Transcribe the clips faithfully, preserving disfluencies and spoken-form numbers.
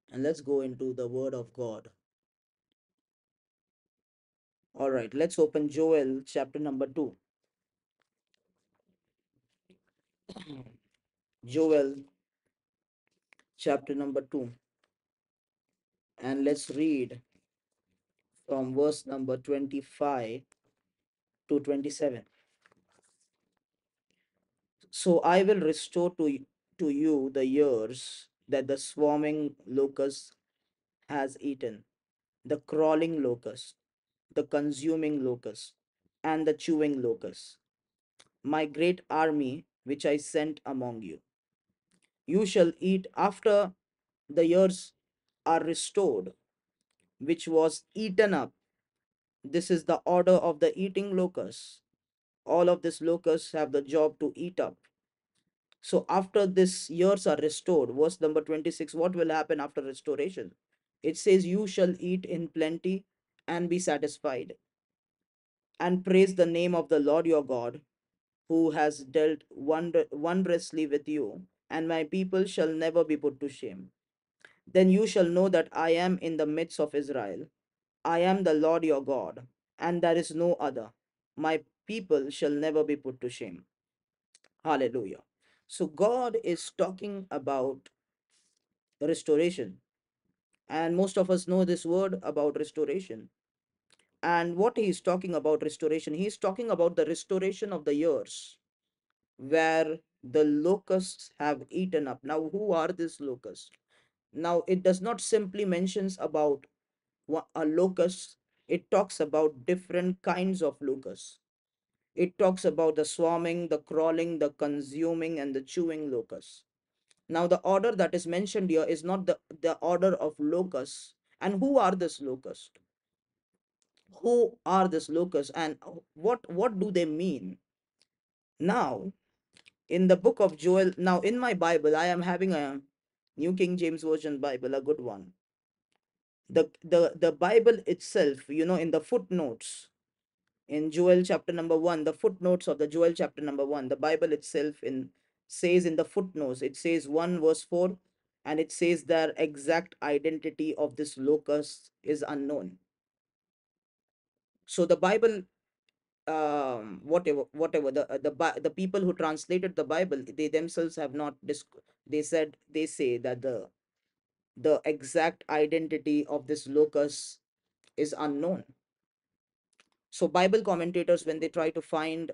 and let's go into the Word of God. All right, let's open Joel chapter number two. Joel chapter number two, and let's read from verse number twenty-five to twenty-seven. So I will restore to, y- to you the years that the swarming locust has eaten, the crawling locust, the consuming locust, and the chewing locust, my great army which I sent among you. You shall eat after the years are restored, which was eaten up. This is the order of the eating locusts. All of these locusts have the job to eat up. So after these years are restored, verse number twenty-six, what will happen after restoration? It says, you shall eat in plenty and be satisfied, and praise the name of the Lord your God, who has dealt wonder- wondrously with you, and my people shall never be put to shame. Then you shall know that I am in the midst of Israel. I am the Lord your God, and there is no other. My people shall never be put to shame. Hallelujah. So God is talking about restoration, and most of us know this word about restoration. And what he is talking about restoration, he is talking about the restoration of the years where the locusts have eaten up. Now, who are these locusts? Now, it does not simply mentions about a locust, it talks about different kinds of locusts. It talks about the swarming, the crawling, the consuming, and the chewing locusts. Now, the order that is mentioned here is not the, the order of locusts. And who are this locust? Who are this locust, and what what do they mean? Now, in the book of Joel, now in my Bible, I am having a New King James Version Bible, a good one. The the the Bible itself, you know, in the footnotes, in Joel chapter number one, the footnotes of the Joel chapter number one, the Bible itself in says in the footnotes, it says one verse four, and it says their exact identity of this locust is unknown. So the Bible, um whatever whatever the uh, the Bi- the people who translated the Bible, they themselves have not disc- they said they say that the the exact identity of this locust is unknown. So Bible commentators, when they try to find,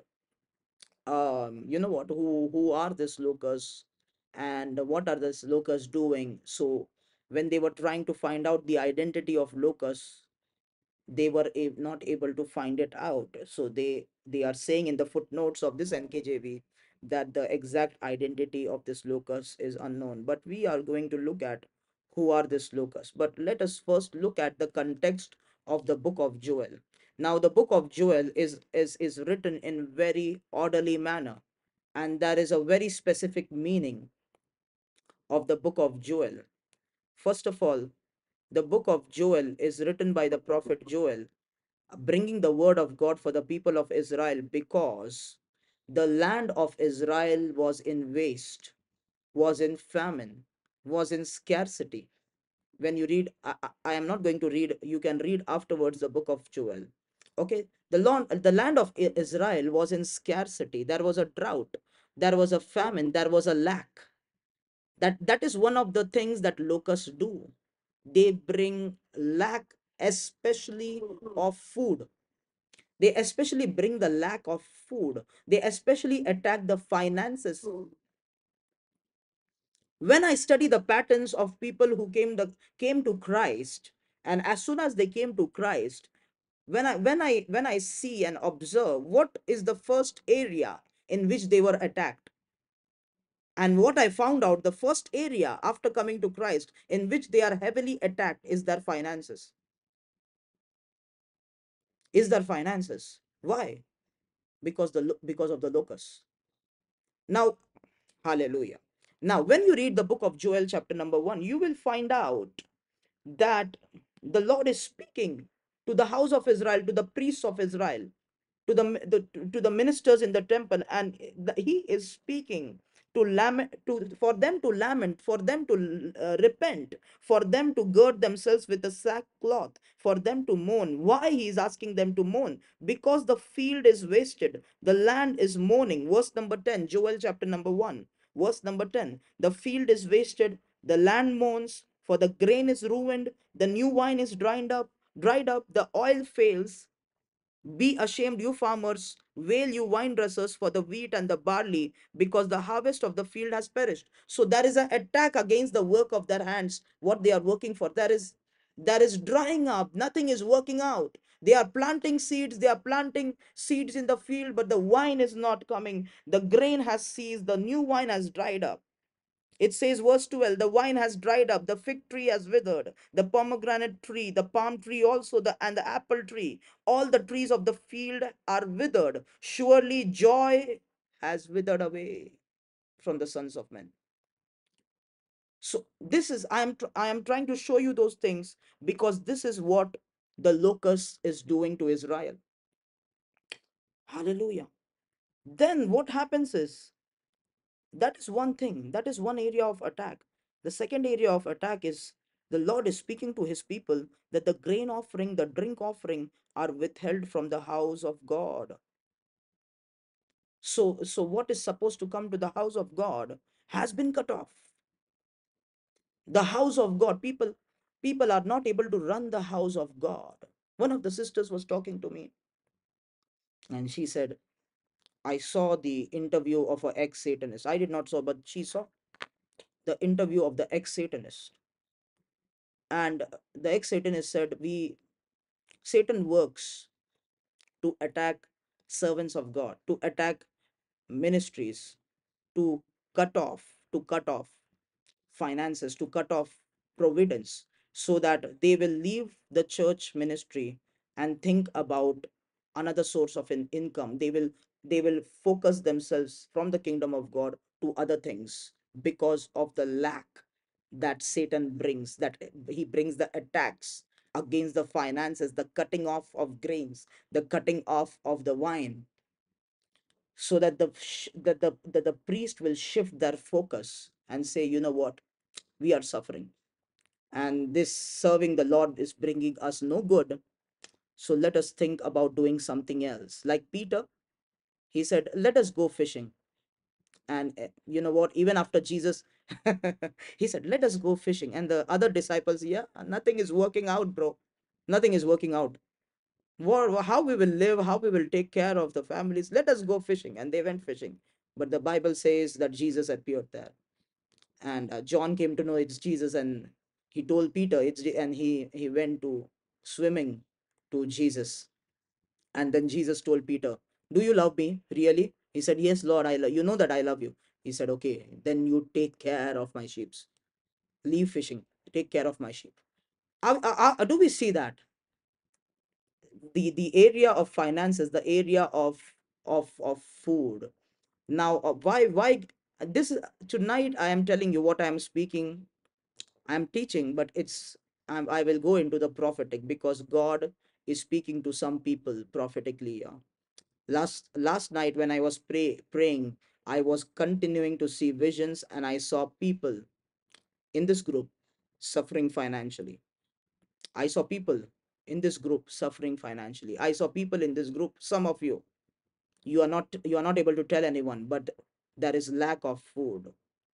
um you know what, who who are these locusts and what are these locusts doing, so when they were trying to find out the identity of locusts, they were a- not able to find it out. So they they are saying in the footnotes of this N K J V that the exact identity of this locust is unknown. But we are going to look at who are this locusts. But let us first look at the context of the book of Joel. Now, the book of Joel is is is written in very orderly manner, and there is a very specific meaning of the book of Joel. First of all, the book of Joel is written by the prophet Joel, bringing the word of God for the people of Israel, because the land of Israel was in waste, was in famine, was in scarcity. When you read, I, I I am not going to read, you can read afterwards the book of Joel. Okay, the land, the land of I- Israel was in scarcity. There was a drought, there was a famine, there was a lack. That that is one of the things that locusts do. They bring lack, especially of food. They especially bring the lack of food. They especially attack the finances. When I study the patterns of people who came the came to Christ, and as soon as they came to Christ, when I when I when I see and observe what is the first area in which they were attacked, and what I found out, the first area after coming to Christ in which they are heavily attacked is their finances. Is their finances. Why? Because the lo- because of the locusts. Now, hallelujah. Now, when you read the book of Joel, chapter number one, you will find out that the Lord is speaking to the house of Israel, to the priests of Israel, to the, the to the ministers in the temple, and the, he is speaking to lament, to for them to lament, for them to uh, repent, for them to gird themselves with a sackcloth, for them to mourn. Why he is asking them to mourn? Because the field is wasted, the land is mourning. Verse number ten, Joel chapter number one, verse number ten. The field is wasted, the land mourns, for the grain is ruined, the new wine is dried up, dried up, the oil fails. Be ashamed, you farmers, wail, you vine dressers, for the wheat and the barley, because the harvest of the field has perished. So there is an attack against the work of their hands, what they are working for. There is there is drying up, nothing is working out. They are planting seeds, they are planting seeds in the field, but the wine is not coming. The grain has ceased, the new wine has dried up. It says, verse twelve, the wine has dried up, the fig tree has withered, the pomegranate tree, the palm tree also, the and the apple tree, all the trees of the field are withered. Surely joy has withered away from the sons of men. So this is, I am tr- I am trying to show you those things because this is what the locust is doing to Israel. Hallelujah. Then what happens is, that is one thing, that is one area of attack. The second area of attack is, the Lord is speaking to his people that the grain offering, the drink offering are withheld from the house of God. So so what is supposed to come to the house of God has been cut off. The house of God, people people are not able to run the house of God. One of the sisters was talking to me, and she said, I saw the interview of an ex-Satanist. I did not saw, but she saw the interview of the ex-Satanist. And the ex-Satanist said, we Satan works to attack servants of God, to attack ministries, to cut off, to cut off finances, to cut off providence, so that they will leave the church ministry and think about another source of an income. They will they will focus themselves from the kingdom of God to other things because of the lack that Satan brings, that he brings the attacks against the finances, the cutting off of grains, the cutting off of the wine, so that the that the, that the priest will shift their focus and say, you know what, we are suffering, and this serving the Lord is bringing us no good, so let us think about doing something else. Like Peter, he said, let us go fishing. And eh, you know what, even after Jesus he said, let us go fishing, and the other disciples, yeah, nothing is working out, bro, nothing is working out. What, how we will live, how we will take care of the families, let us go fishing. And they went fishing, but the Bible says that Jesus appeared there, and uh, John came to know it's Jesus, and he told Peter it's Je- and he he went to swimming to Jesus. And then Jesus told Peter, do you love me really? He said, yes, Lord, I love you, know that I love you. He said, okay, then you take care of my sheep, leave fishing, take care of my sheep. Uh, uh, uh, do we see that the the area of finances, the area of of of food? Now uh, why why this is, tonight I am telling you what I am speaking, I'm teaching, but it's I'm, I will go into the prophetic because God is speaking to some people prophetically. Yeah. Last last night when I was pray, praying, I was continuing to see visions, and I saw people in this group suffering financially. I saw people in this group suffering financially. I saw people in this group. Some of you, you are not you are not able to tell anyone, but there is lack of food.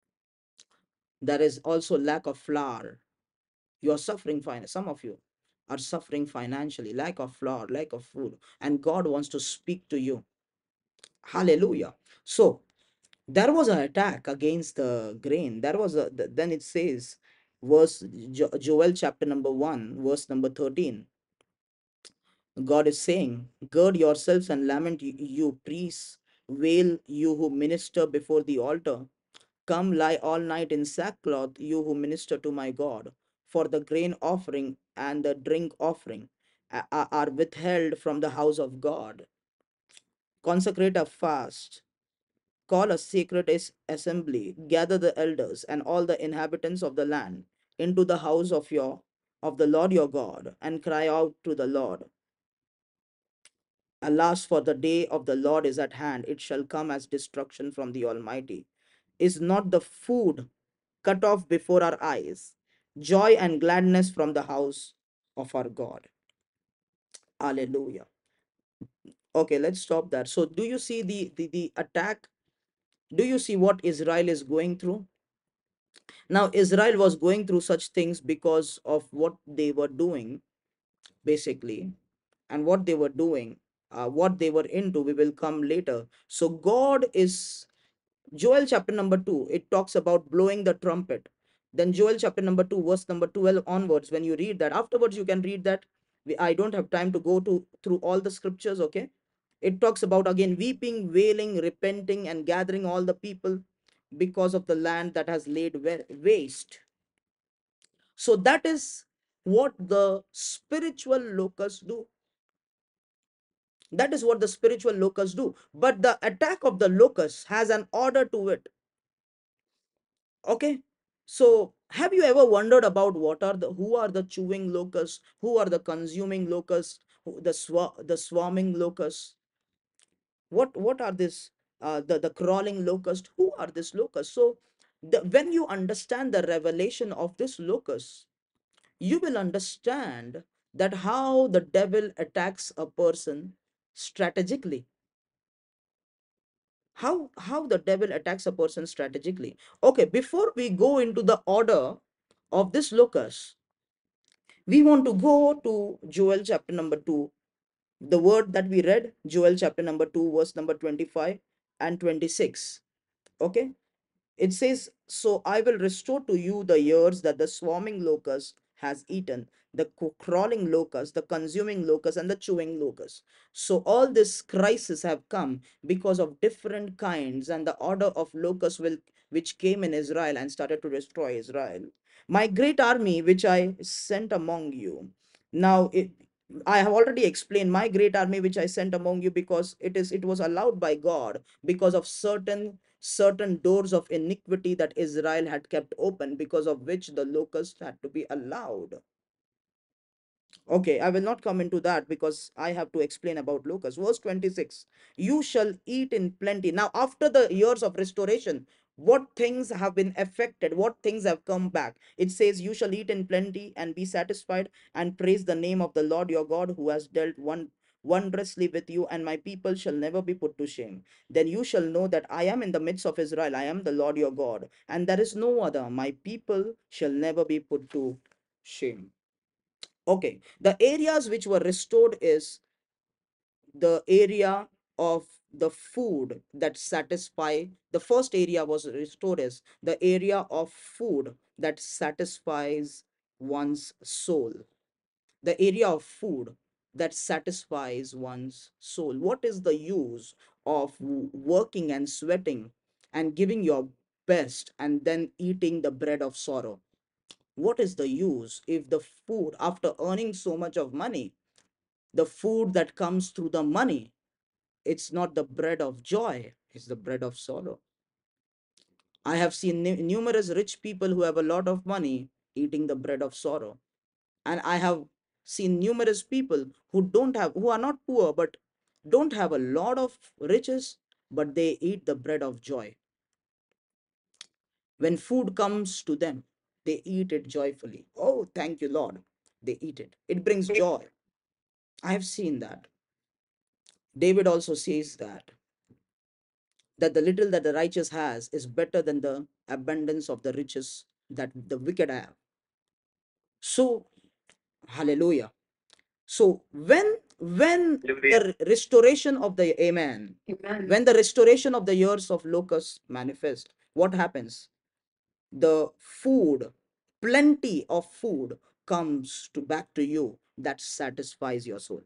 There is also lack of flour. You are suffering fine. Some of you are suffering financially, lack of flour, lack of food, and God wants to speak to you. Hallelujah. So there was an attack against the grain. There was a, then it says, verse jo- Joel chapter number one, verse number thirteen. God is saying, gird yourselves and lament, you, you priests, wail, you who minister before the altar. Come lie all night in sackcloth, you who minister to my God, for the grain offering and the drink offering a- a- are withheld from the house of God. Consecrate a fast, call a sacred as- assembly, gather the elders and all the inhabitants of the land into the house of your of the Lord your God, and cry out to the Lord. Alas, for the day of the Lord is at hand, it shall come as destruction from the Almighty. is not the food cut off before our eyes, joy and gladness from the house of our God. Hallelujah. Okay, let's stop that. So, do you see the, the, the attack? Do you see what Israel is going through? Now, Israel was going through such things because of what they were doing, basically, and what they were doing, uh, what they were into, we will come later. So, God is, Joel chapter number two, it talks about blowing the trumpet. Then, Joel chapter number two, verse number twelve onwards, when you read that, afterwards, you can read that. We, I don't have time to go to through all the scriptures, okay? It talks about again weeping, wailing, repenting, and gathering all the people because of the land that has laid waste. So that is what the spiritual locusts do. That is what the spiritual locusts do. But the attack of the locusts has an order to it. Okay. So have you ever wondered about what are the who are the chewing locusts, who are the consuming locusts, who, the swa, the swarming locusts? What what are this? Uh, the the crawling locust? Who are these locusts? So the, when you understand the revelation of this locust, you will understand that how the devil attacks a person strategically. How how the devil attacks a person strategically. Okay, before we go into the order of this locust, we want to go to Joel chapter number two. The word that we read, Joel chapter number two, verse number twenty-five and twenty-six. Okay. It says, so I will restore to you the years that the swarming locust has eaten, the crawling locust, the consuming locust, and the chewing locust. So all this crisis have come because of different kinds and the order of locusts will which came in Israel and started to destroy Israel. My great army which I sent among you. Now it, I have already explained my great army which I sent among you because it is it was allowed by God because of certain certain doors of iniquity that Israel had kept open, because of which the locusts had to be allowed. Okay, I will not come into that because I have to explain about locusts. Verse twenty-six, you shall eat in plenty. Now, after the years of restoration, what things have been affected? What things have come back? It says, you shall eat in plenty and be satisfied and praise the name of the Lord your God who has dealt one wondrously with you, and my people shall never be put to shame. Then you shall know that I am in the midst of Israel. I am the Lord your God, and there is no other. My people shall never be put to shame. Okay, the areas which were restored is the area of the food that satisfy. The first area was restored is the area of food that satisfies one's soul. The area of food that satisfies one's soul. What is the use of working and sweating and giving your best and then eating the bread of sorrow? What is the use if the food, after earning so much of money, the food that comes through the money, it's not the bread of joy, it's the bread of sorrow. I have seen numerous rich people who have a lot of money eating the bread of sorrow. And I have seen numerous people who don't have, who are not poor, but don't have a lot of riches, but they eat the bread of joy. When food comes to them, they eat it joyfully. Oh, thank you, Lord. They eat it. It brings joy. I have seen that. David also says that that the little that the righteous has is better than the abundance of the riches that the wicked have. So, hallelujah. So when when the restoration of the amen, amen, when the restoration of the years of locusts manifest, what happens? The food, plenty of food comes to back to you that satisfies your soul.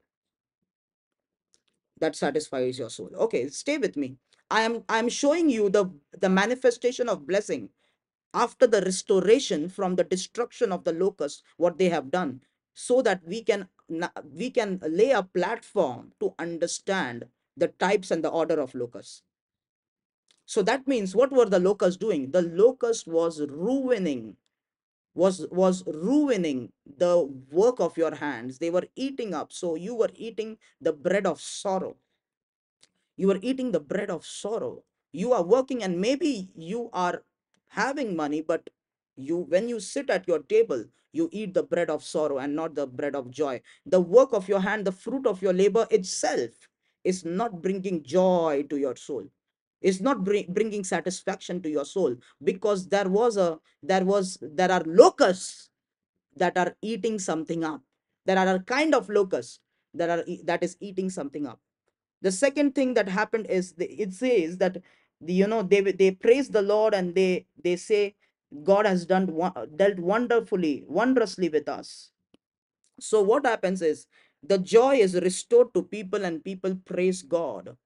That satisfies your soul. Okay, stay with me. I am I'm showing you the the manifestation of blessing after the restoration from the destruction of the locusts, what they have done, so that we can we can lay a platform to understand the types and the order of locusts. So that means, what were the locusts doing? The locust was ruining was was ruining the work of your hands. They were eating up. So you were eating the bread of sorrow. You were eating the bread of sorrow. You are working, and maybe you are having money, but you, when you sit at your table, you eat the bread of sorrow and not the bread of joy. The work of your hand, the fruit of your labor itself, is not bringing joy to your soul, is not bring, bringing satisfaction to your soul, because there was a there was there are locusts that are eating something up. There are a kind of locusts that are e- that is eating something up. The second thing that happened is the, it says that the, you know, they they praise the Lord, and they they say God has done dealt wonderfully, wondrously with us. So what happens is the joy is restored to people, and people praise God.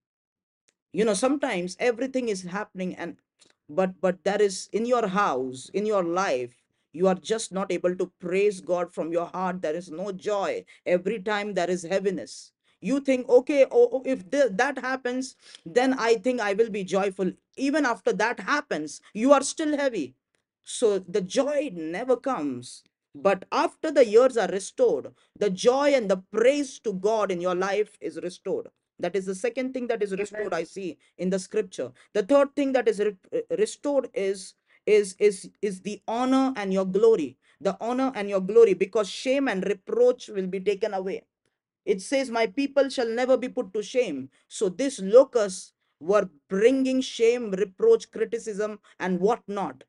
You know, sometimes everything is happening, and but but there is, in your house, in your life, you are just not able to praise God from your heart. There is no joy. Every time there is heaviness. You think, okay, oh, oh, if th- that happens, then I think I will be joyful. Even after that happens, you are still heavy. So the joy never comes. But after the years are restored, the joy and the praise to God in your life is restored. That is the second thing that is restored, I see in the scripture. The third thing that is re- uh, restored is is is is the honor and your glory. The honor and your glory, because shame and reproach will be taken away. It says, my people shall never be put to shame. So these locusts were bringing shame, reproach, criticism, and whatnot.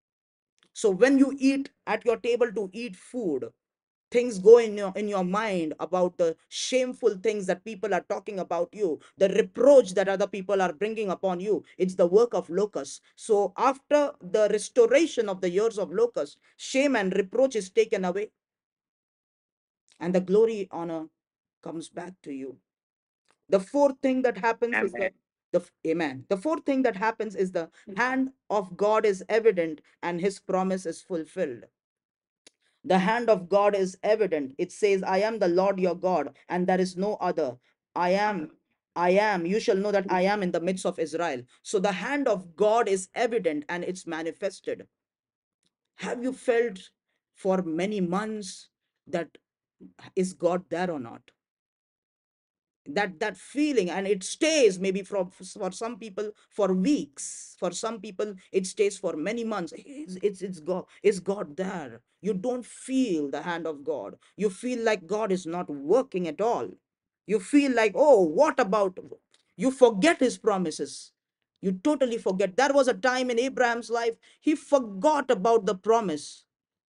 So when you eat at your table to eat food, things go in your in your mind about the shameful things that people are talking about you, the reproach that other people are bringing upon you. It's the work of locusts. So after the restoration of the years of locusts, shame and reproach is taken away, and the glory, honor comes back to you. The fourth thing that happens is that the amen. The fourth thing that happens is the hand of God is evident, and his promise is fulfilled. The hand of God is evident. It says, I am the Lord your God, and there is no other. I am, I am. You shall know that I am in the midst of Israel. So the hand of God is evident and it's manifested. Have you felt for many months that is God there or not? that that feeling, and it stays maybe from for some people for weeks, for some people it stays for many months. It's it's, it's god is God there? You don't feel the hand of God. You feel like God is not working at all. You feel like, oh, what about, you forget his promises. You totally forget. There was a time in Abraham's life he forgot about the promise.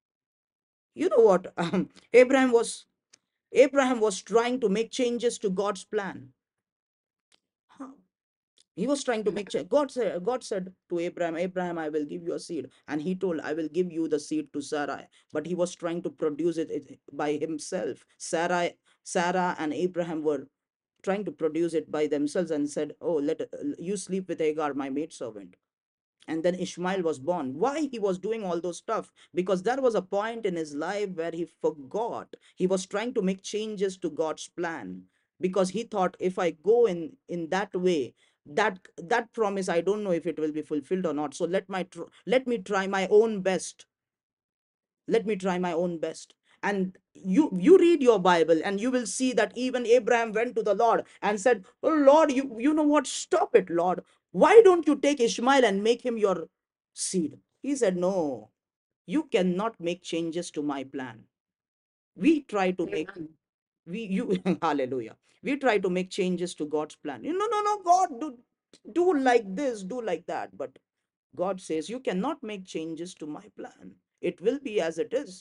You know what? um, abraham was Abraham was trying to make changes to God's plan. Huh. He was trying to make change. God said, God said to Abraham, Abraham, I will give you a seed. And he told, I will give you the seed to Sarah. But he was trying to produce it it by himself. Sarah, Sarah and Abraham were trying to produce it by themselves, and said, oh, let you sleep with Hagar, my maidservant. And then Ishmael was born. Why he was doing all those stuff? Because there was a point in his life where he forgot. He was trying to make changes to God's plan, because he thought, if I go in in that way, that that promise, I don't know if it will be fulfilled or not. So let my tr- let me try my own best. Let me try my own best. And you you read your Bible, and you will see that even Abraham went to the Lord and said, oh Lord, you you know what, stop it, Lord. Why don't you take Ishmael and make him your seed? He said, no, you cannot make changes to my plan. We try to make, we you hallelujah, we try to make changes to God's plan. You know, no, no, God, do do like this, do like that. But God says, you cannot make changes to my plan. It will be as it is.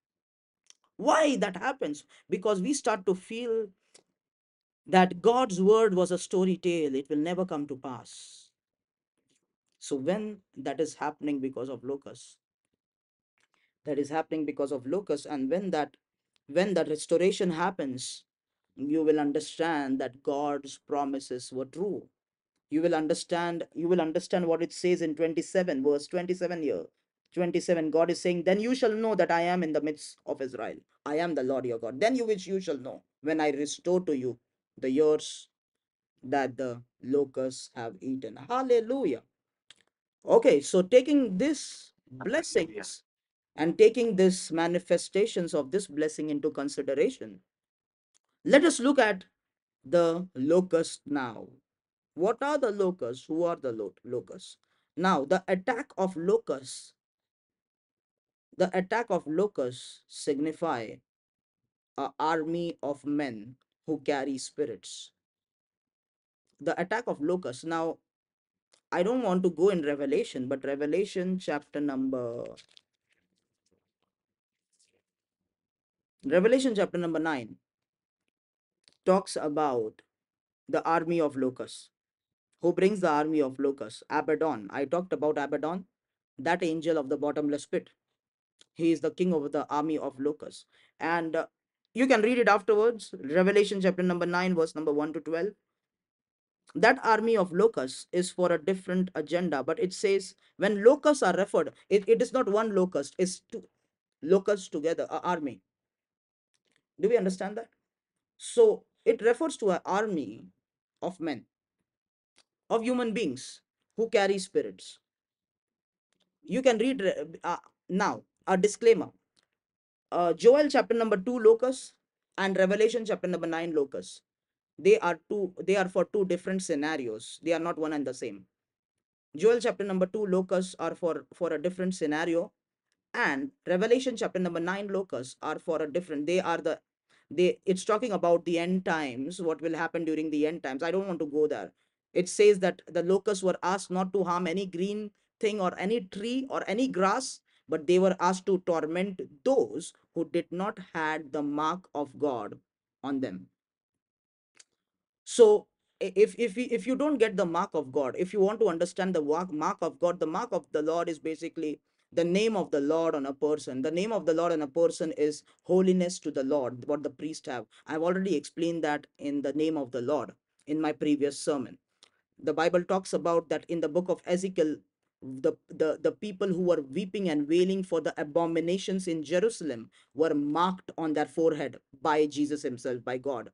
Why that happens? Because we start to feel that God's word was a story tale, it will never come to pass. So when that is happening because of locusts, that is happening because of locusts, and when that when that restoration happens, you will understand that God's promises were true. You will understand, you will understand what it says in twenty-seven, verse twenty-seven here. twenty-seven, God is saying, then you shall know that I am in the midst of Israel. I am the Lord your God. Then you which you shall know when I restore to you the years that the locusts have eaten. Hallelujah. Okay, so taking this blessings and taking this manifestations of this blessing into consideration, let us look at the locust now. What are the locusts? Who are the lo- locusts? Now, the attack of locusts, the attack of locusts signify a army of men who carry spirits. The attack of locusts. Now, I don't want to go in Revelation, but Revelation chapter number Revelation chapter number nine talks about the army of locusts. Who brings the army of locusts? Abaddon. I talked about Abaddon, that angel of the bottomless pit. He is the king of the army of locusts. And uh, you can read it afterwards. Revelation chapter number nine, verse number one to twelve. That army of locusts is for a different agenda, but it says when locusts are referred, it, it is not one locust, it's two locusts together, a army. Do we understand that? So it refers to an army of men, of human beings who carry spirits. You can read uh, now a disclaimer. Uh, Joel chapter number two locusts and Revelation chapter number nine locusts. They are two. They are for two different scenarios. They are not one and the same. Joel chapter number two locusts are for for a different scenario, and Revelation chapter number nine locusts are for a different. They are the they. It's talking about the end times. What will happen during the end times? I don't want to go there. It says that the locusts were asked not to harm any green thing or any tree or any grass, but they were asked to torment those who did not had the mark of God on them. So if if we, if you don't get the mark of God, if you want to understand the mark of God, the mark of the Lord is basically the name of the Lord on a person. The name of the Lord on a person is holiness to the Lord, what the priest have. I've already explained that in the name of the Lord in my previous sermon. The Bible talks about that in the book of Ezekiel. The, the the people who were weeping and wailing for the abominations in Jerusalem were marked on their forehead by Jesus himself, by God.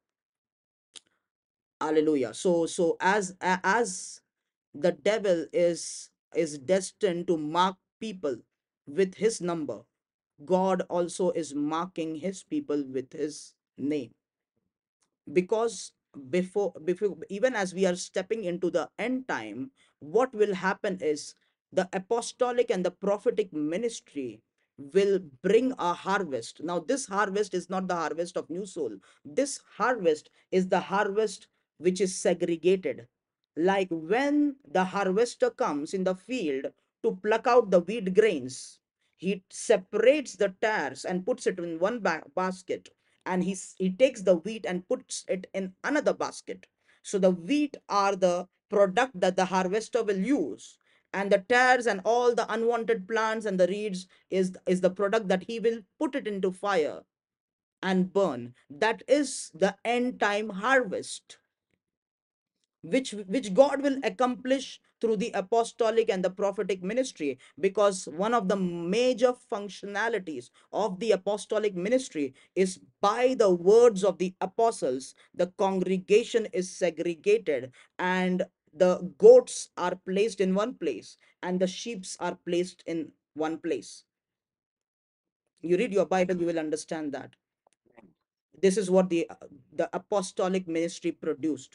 Hallelujah. So so as as the devil is is destined to mark people with his number, God also is marking his people with his name. Because before before even as we are stepping into the end time, what will happen is the apostolic and the prophetic ministry will bring a harvest. Now this harvest is not the harvest of new soul. This harvest is the harvest which is segregated. Like when the harvester comes in the field to pluck out the wheat grains, he separates the tares and puts it in one ba- basket, and he, he takes the wheat and puts it in another basket. So the wheat are the product that the harvester will use, and the tares and all the unwanted plants and the reeds is is the product that he will put it into fire and burn. That is the end time harvest, which which God will accomplish through the apostolic and the prophetic ministry. Because one of the major functionalities of the apostolic ministry is by the words of the apostles, the congregation is segregated, and the goats are placed in one place and the sheep are placed in one place. You read your Bible, you will understand that this is what the the apostolic ministry produced.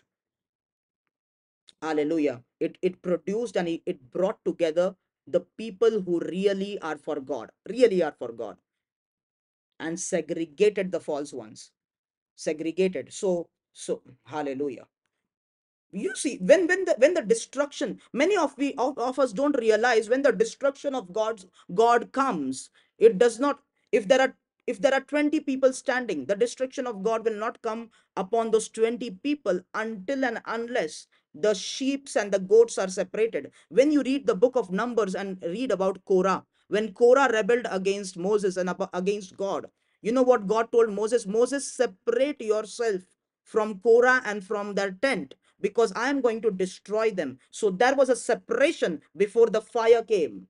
Hallelujah. It it produced and it, it brought together the people who really are for God, really are for God, and segregated the false ones. Segregated. So so hallelujah. You see, when when the when the destruction, many of we of, of us don't realize when the destruction of god's God comes, it does not. If there are if there are twenty people standing, the destruction of God will not come upon those twenty people until and unless the sheep and the goats are separated. When you read the book of Numbers and read about Korah, when Korah rebelled against Moses and against God, you know what God told Moses? Moses, separate yourself from Korah and from their tent, because I am going to destroy them. So there was a separation before the fire came.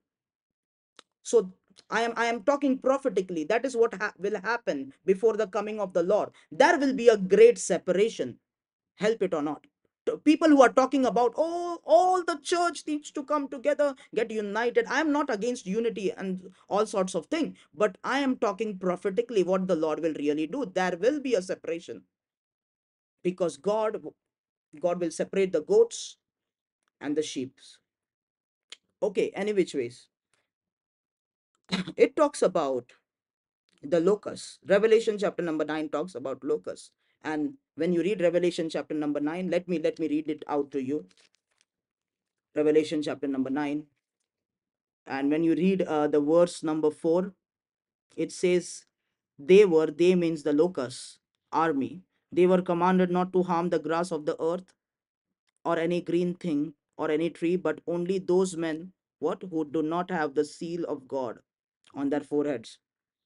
So I am I am talking prophetically. That is what ha- will happen before the coming of the Lord. There will be a great separation, help it or not. People who are talking about, oh, all the church needs to come together, get united. I am not against unity and all sorts of things, but I am talking prophetically what the Lord will really do. There will be a separation, because God God will separate the goats and the sheep. Okay, any which ways. It talks about the locust. Revelation chapter number nine talks about locusts. And when you read Revelation chapter number nine, let me let me read it out to you. Revelation chapter number nine. And when you read uh, the verse number four, it says, they were, they means the locusts, army. They were commanded not to harm the grass of the earth or any green thing or any tree, but only those men, what, who do not have the seal of God on their foreheads.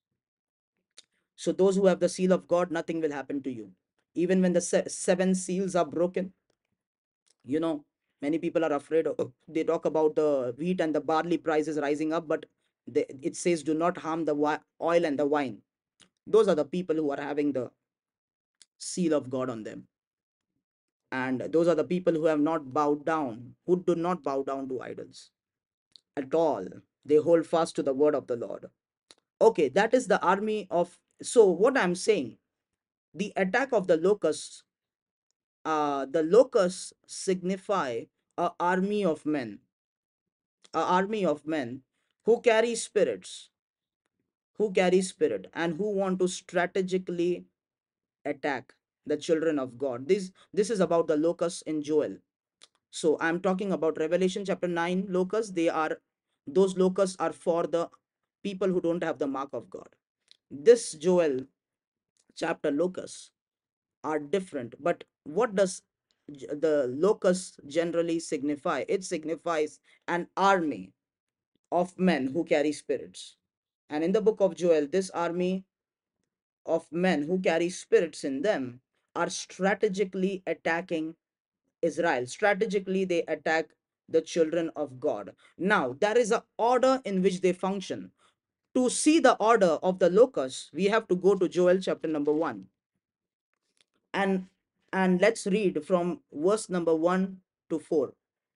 So those who have the seal of God, nothing will happen to you. Even when the se- seven seals are broken, you know, many people are afraid of, they talk about the wheat and the barley prices rising up, but they, it says do not harm the wi- oil and the wine. Those are the people who are having the seal of God on them. And those are the people who have not bowed down, who do not bow down to idols at all. They hold fast to the word of the Lord. Okay, that is the army of. So, what I'm saying, the attack of the locusts, uh, the locusts signify a army of men, a army of men who carry spirits, who carry spirit, and who want to strategically attack the children of God. This this is about the locusts in Joel. So I'm talking about Revelation chapter nine locusts. They are, those locusts are for the people who don't have the mark of God. This Joel chapter locusts are different. But what does the locust generally signify? It signifies an army of men who carry spirits. And in the book of Joel, this army of men who carry spirits in them are strategically attacking Israel. Strategically, they attack the children of God. Now, there is an order in which they function. To see the order of the locusts, we have to go to Joel chapter number one. And and let's read from verse number one to four.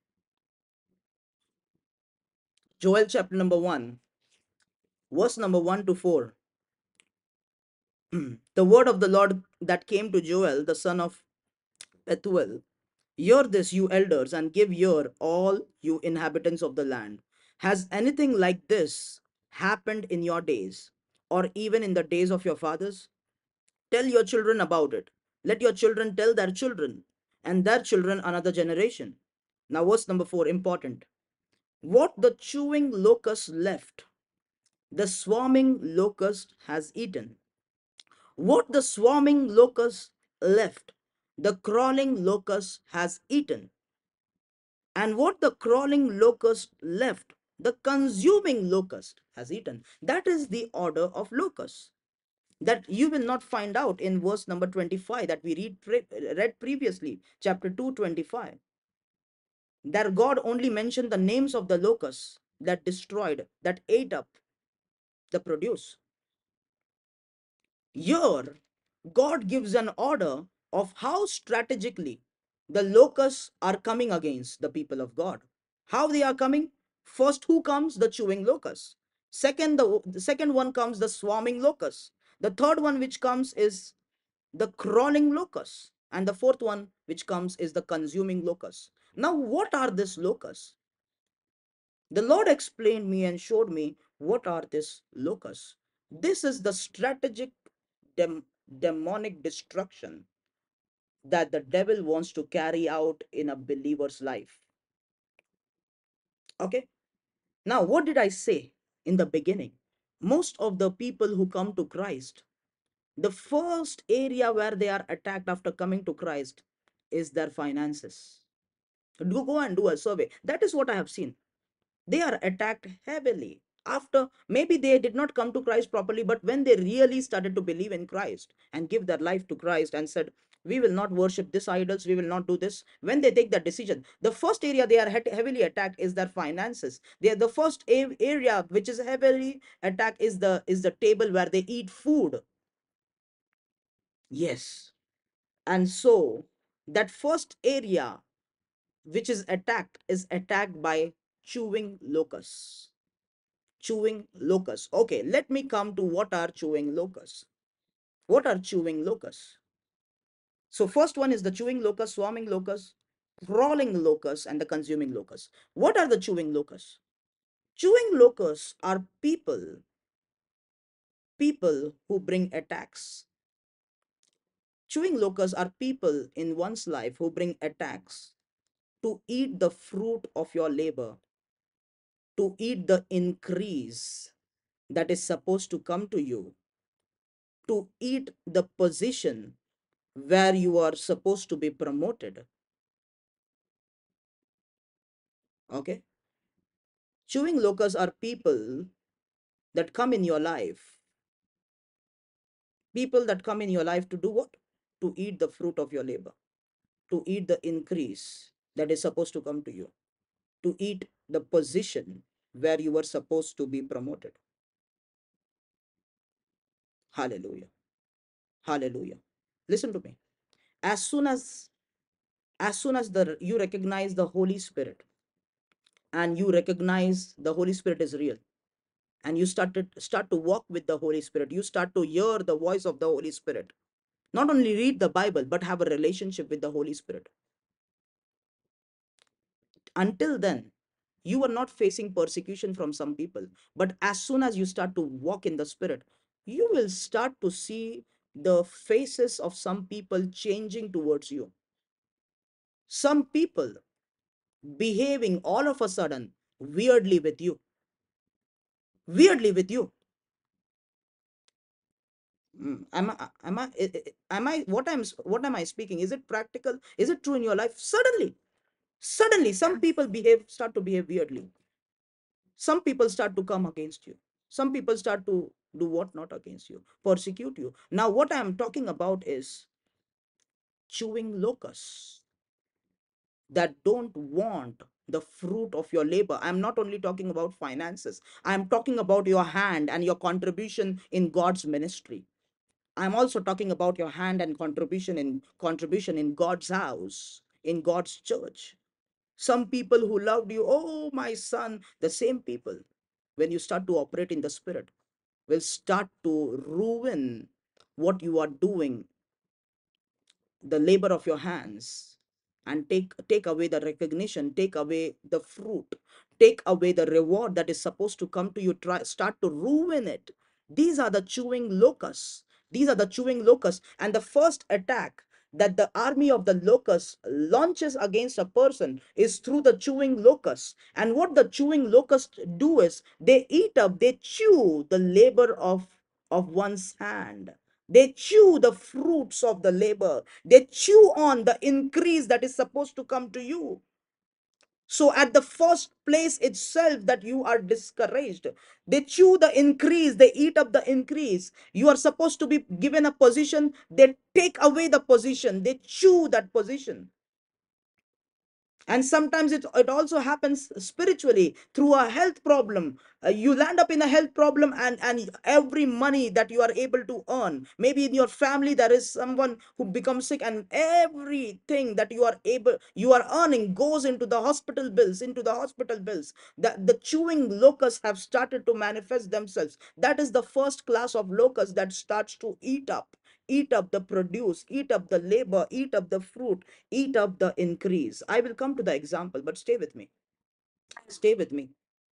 Joel chapter number one, verse number one to four. The word of the Lord that came to Joel, the son of Pethuel. Hear this, you elders, and give ear, all you inhabitants of the land. Has anything like this happened in your days, or even in the days of your fathers? Tell your children about it. Let your children tell their children, and their children another generation. Now, verse number four, important. What the chewing locust left, the swarming locust has eaten. What the swarming locust left, the crawling locust has eaten. And what the crawling locust left, the consuming locust has eaten. That is the order of locusts that you will not find out in verse number twenty-five that we read, pre- read previously, chapter two twenty-five. That God only mentioned the names of the locusts that destroyed, that ate up the produce. Here, God gives an order of how strategically the locusts are coming against the people of God. How they are coming? First, who comes? The chewing locust. Second, the, the second one comes the swarming locust. The third one which comes is the crawling locust. And the fourth one which comes is the consuming locust. Now, what are these locusts? The Lord explained me and showed me what are these locusts. This is the strategic dem- demonic destruction that the devil wants to carry out in a believer's life. Okay. Now, what did I say in the beginning? Most of the people who come to Christ, the first area where they are attacked after coming to Christ is their finances. Do go and do a survey. That is what I have seen. They are attacked heavily after, maybe they did not come to Christ properly, but when they really started to believe in Christ and give their life to Christ and said, we will not worship this idols, we will not do this. When they take that decision, the first area they are heavily attacked is their finances. They are the first area which is heavily attacked is the is the table where they eat food. Yes. And so that first area which is attacked is attacked by chewing locusts. Chewing locusts. Okay, let me come to what are chewing locusts. What are chewing locusts? So first one is the chewing locust, swarming locust. crawling locusts and the consuming locusts. What are the chewing locusts? Chewing locusts are people, people who bring attacks. Chewing locusts are people in one's life who bring attacks to eat the fruit of your labor, to eat the increase that is supposed to come to you, to eat the position where you are supposed to be promoted. Okay? Chewing locusts are people that come in your life, people that come in your life to do what? To eat the fruit of your labor, to eat the increase that is supposed to come to you, to eat the position where you were supposed to be promoted. Hallelujah. Hallelujah. Listen to me. As soon as as soon as the you recognize the Holy Spirit, and you recognize the Holy Spirit is real, and you start to start to walk with the Holy Spirit, you start to hear the voice of the Holy Spirit. Not only read the Bible, but have a relationship with the Holy Spirit. Until then, you are not facing persecution from some people. But as soon as you start to walk in the Spirit, you will start to see the faces of some people changing towards you. Some people behaving all of a sudden weirdly with you. Weirdly with you. Mm, Am I, am I, i- i- am I, what I'm, what am I speaking? Is it practical? Is it true in your life? Suddenly, suddenly, some people behave, start to behave weirdly. Some people start to come against you. Some people start to do what not against you, persecute you. Now, what I'm talking about is chewing locusts that don't want the fruit of your labor. I'm not only talking about finances, I'm talking about your hand and your contribution in God's ministry. I'm also talking about your hand and contribution in contribution in God's house, in God's church. Some people who loved you, oh my son, the same people, when you start to operate in the Spirit, will start to ruin what you are doing, the labor of your hands, and take take away the recognition, take away the fruit, take away the reward that is supposed to come to you, try start to ruin it. These are the chewing locusts. These are the chewing locusts. And the first attack that the army of the locusts launches against a person is through the chewing locusts. And what the chewing locusts do is they eat up, they chew the labor of of one's hand. They chew the fruits of the labor. They chew on the increase that is supposed to come to you. So at the first place itself that you are discouraged, they chew the increase, they eat up the increase. You are supposed to be given a position, they take away the position, they chew that position. And sometimes it, it also happens spiritually through a health problem. Uh, you land up in a health problem, and and every money that you are able to earn, maybe in your family there is someone who becomes sick, and everything that you are able you are earning goes into the hospital bills, into the hospital bills. The, the chewing locusts have started to manifest themselves. That is the first class of locusts that starts to eat up, eat up the produce, eat up the labor, eat up the fruit, eat up the increase. I will come to the example, but stay with me. Stay with me.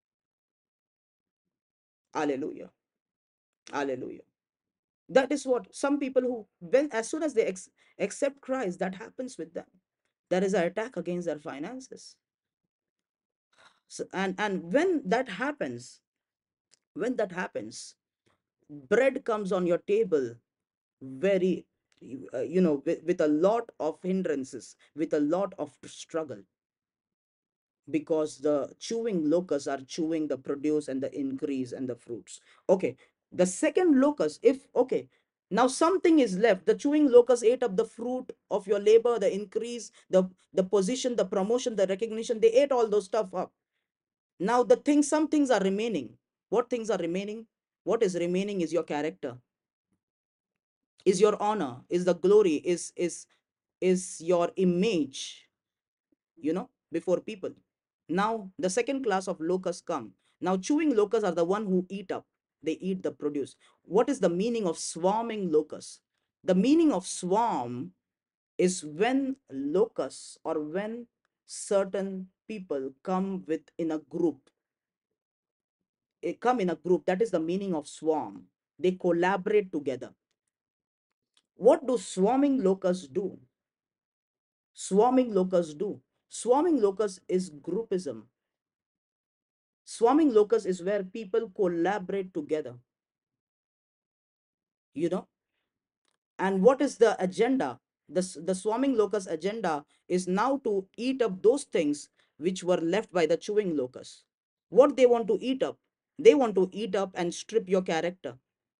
Hallelujah. Hallelujah. That is what some people who, when as soon as they ex- accept Christ, that happens with them. There is an attack against their finances. So, and and when that happens, when that happens, bread comes on your table very, uh, you know, with, with a lot of hindrances, with a lot of struggle, because the chewing locusts are chewing the produce and the increase and the fruits. Okay, the second locust, if okay, now something is left. The chewing locust ate up the fruit of your labor, the increase, the the position, the promotion, the recognition. They ate all those stuff up. Now the things, some things are remaining. What things are remaining? What is remaining is your character, is your honor, is the glory, is is is your image, you know, before people. Now the second class of locusts come. Now chewing locusts are the one who eat up, they eat the produce. What is the meaning of swarming locusts? The meaning of swarm is when locusts, or when certain people come with in a group, eh, come in a group. That is the meaning of swarm. They collaborate together. What do swarming locusts do? Swarming locusts do. Swarming locusts is groupism. Swarming locust is where people collaborate together, you know. And what is the agenda? The, the swarming locust agenda is now to eat up those things which were left by the chewing locust. What they want to eat up? They want to eat up and strip your character.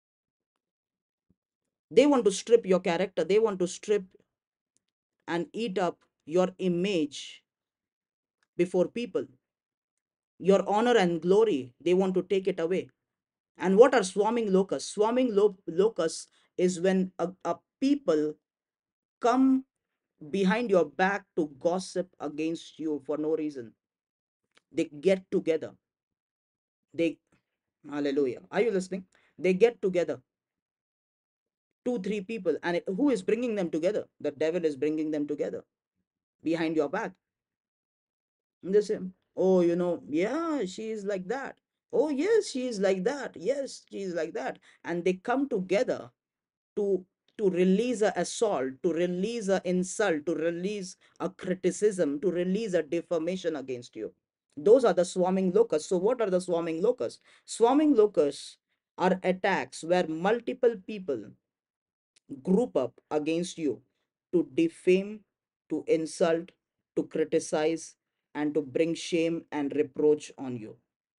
They want to strip your character. They want to strip and eat up your image before people. Your honor and glory, they want to take it away. And what are swarming locusts? Swarming lo- locusts is when a, a people come behind your back to gossip against you for no reason. They get together. They, hallelujah. Are you listening? They get together. Two, three people. And it, who is bringing them together? The devil is bringing them together behind your back. And they say, oh, you know, yeah, she is like that. Oh, yes, she is like that. Yes, she is like that. And they come together to to release a assault, to release a insult, to release a criticism, to release a defamation against you. Those are the swarming locusts. So what are the swarming locusts? Swarming locusts are attacks where multiple people group up against you to defame, to insult, to criticize, and to bring shame and reproach on you.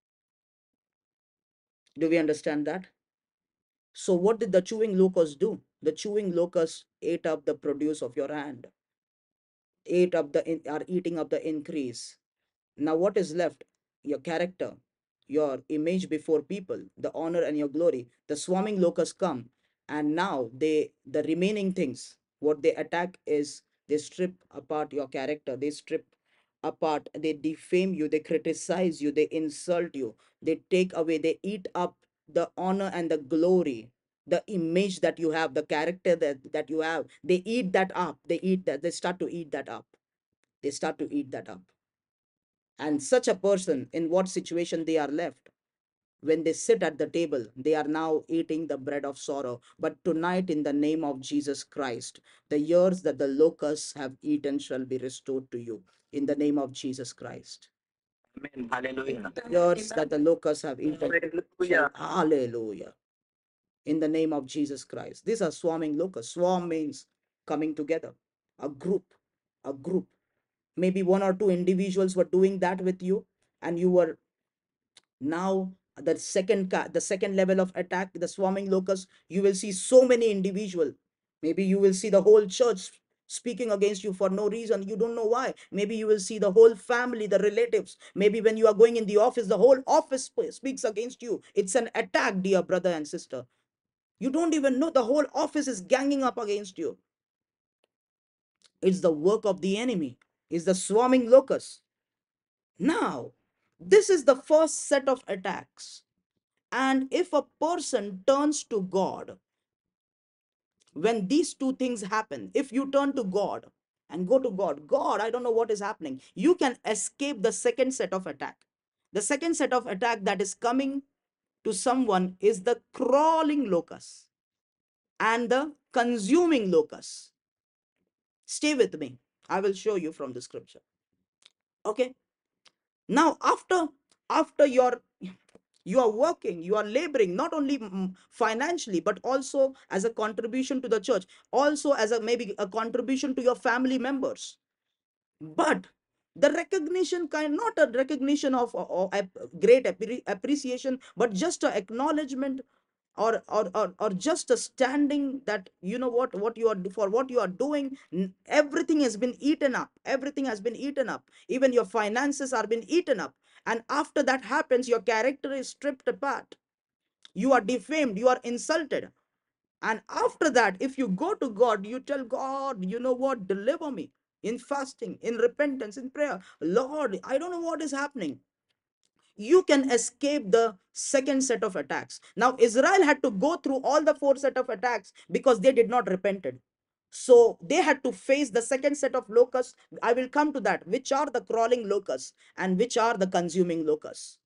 Do we understand that? So what did the chewing locust do? The chewing locust ate up the produce of your hand, ate up the in, are eating up the increase. Now what is left? Your character, your image before people, the honor and your glory. The swarming locusts come, and now they the remaining things, what they attack is they strip apart your character, they strip apart, they defame you, they criticize you, they insult you, they take away, they eat up the honor and the glory, the image that you have, the character that, that you have. They eat that up. They eat that, they start to eat that up. They start to eat that up. And such a person, in what situation they are left? When they sit at the table, they are now eating the bread of sorrow. But tonight, in the name of Jesus Christ, the years that the locusts have eaten shall be restored to you. In the name of Jesus Christ. Amen. Hallelujah. The years that the locusts have eaten. Hallelujah. Hallelujah. In the name of Jesus Christ. These are swarming locusts. Swarm means coming together. A group. A group. Maybe one or two individuals were doing that with you, and you were now the second the second level of attack, the swarming locust. You will see so many individual. Maybe you will see the whole church speaking against you for no reason. You don't know why. Maybe you will see the whole family, the relatives. Maybe when you are going in the office, the whole office speaks against you. It's an attack, dear brother and sister. You don't even know, the whole office is ganging up against you. It's the work of the enemy. It's the swarming locust. Now, this is the first set of attacks. And if a person turns to God, when these two things happen, if you turn to God and go to God, God, I don't know what is happening, you can escape the second set of attack. The second set of attack that is coming to someone is the crawling locust and the consuming locust. Stay with me. I will show you from the scripture. Okay. Now, after after your you are working, you are laboring, not only mm, financially, but also as a contribution to the church, also as a maybe a contribution to your family members. But the recognition, kind not a recognition of, of, of great appreciation, but just an acknowledgement, or, or or or just a standing that, you know what what you are, for what you are doing, everything has been eaten up, everything has been eaten up, even your finances are been eaten up. And after that happens, your character is stripped apart, you are defamed, you are insulted. And after that, if you go to God, you tell God, you know what, deliver me in fasting, in repentance, in prayer. Lord, I don't know what is happening. You can escape the second set of attacks. Now, Israel had to go through all the four set of attacks because they did not repented. So they had to face the second set of locusts. I will come to that, which are the crawling locusts and which are the consuming locusts.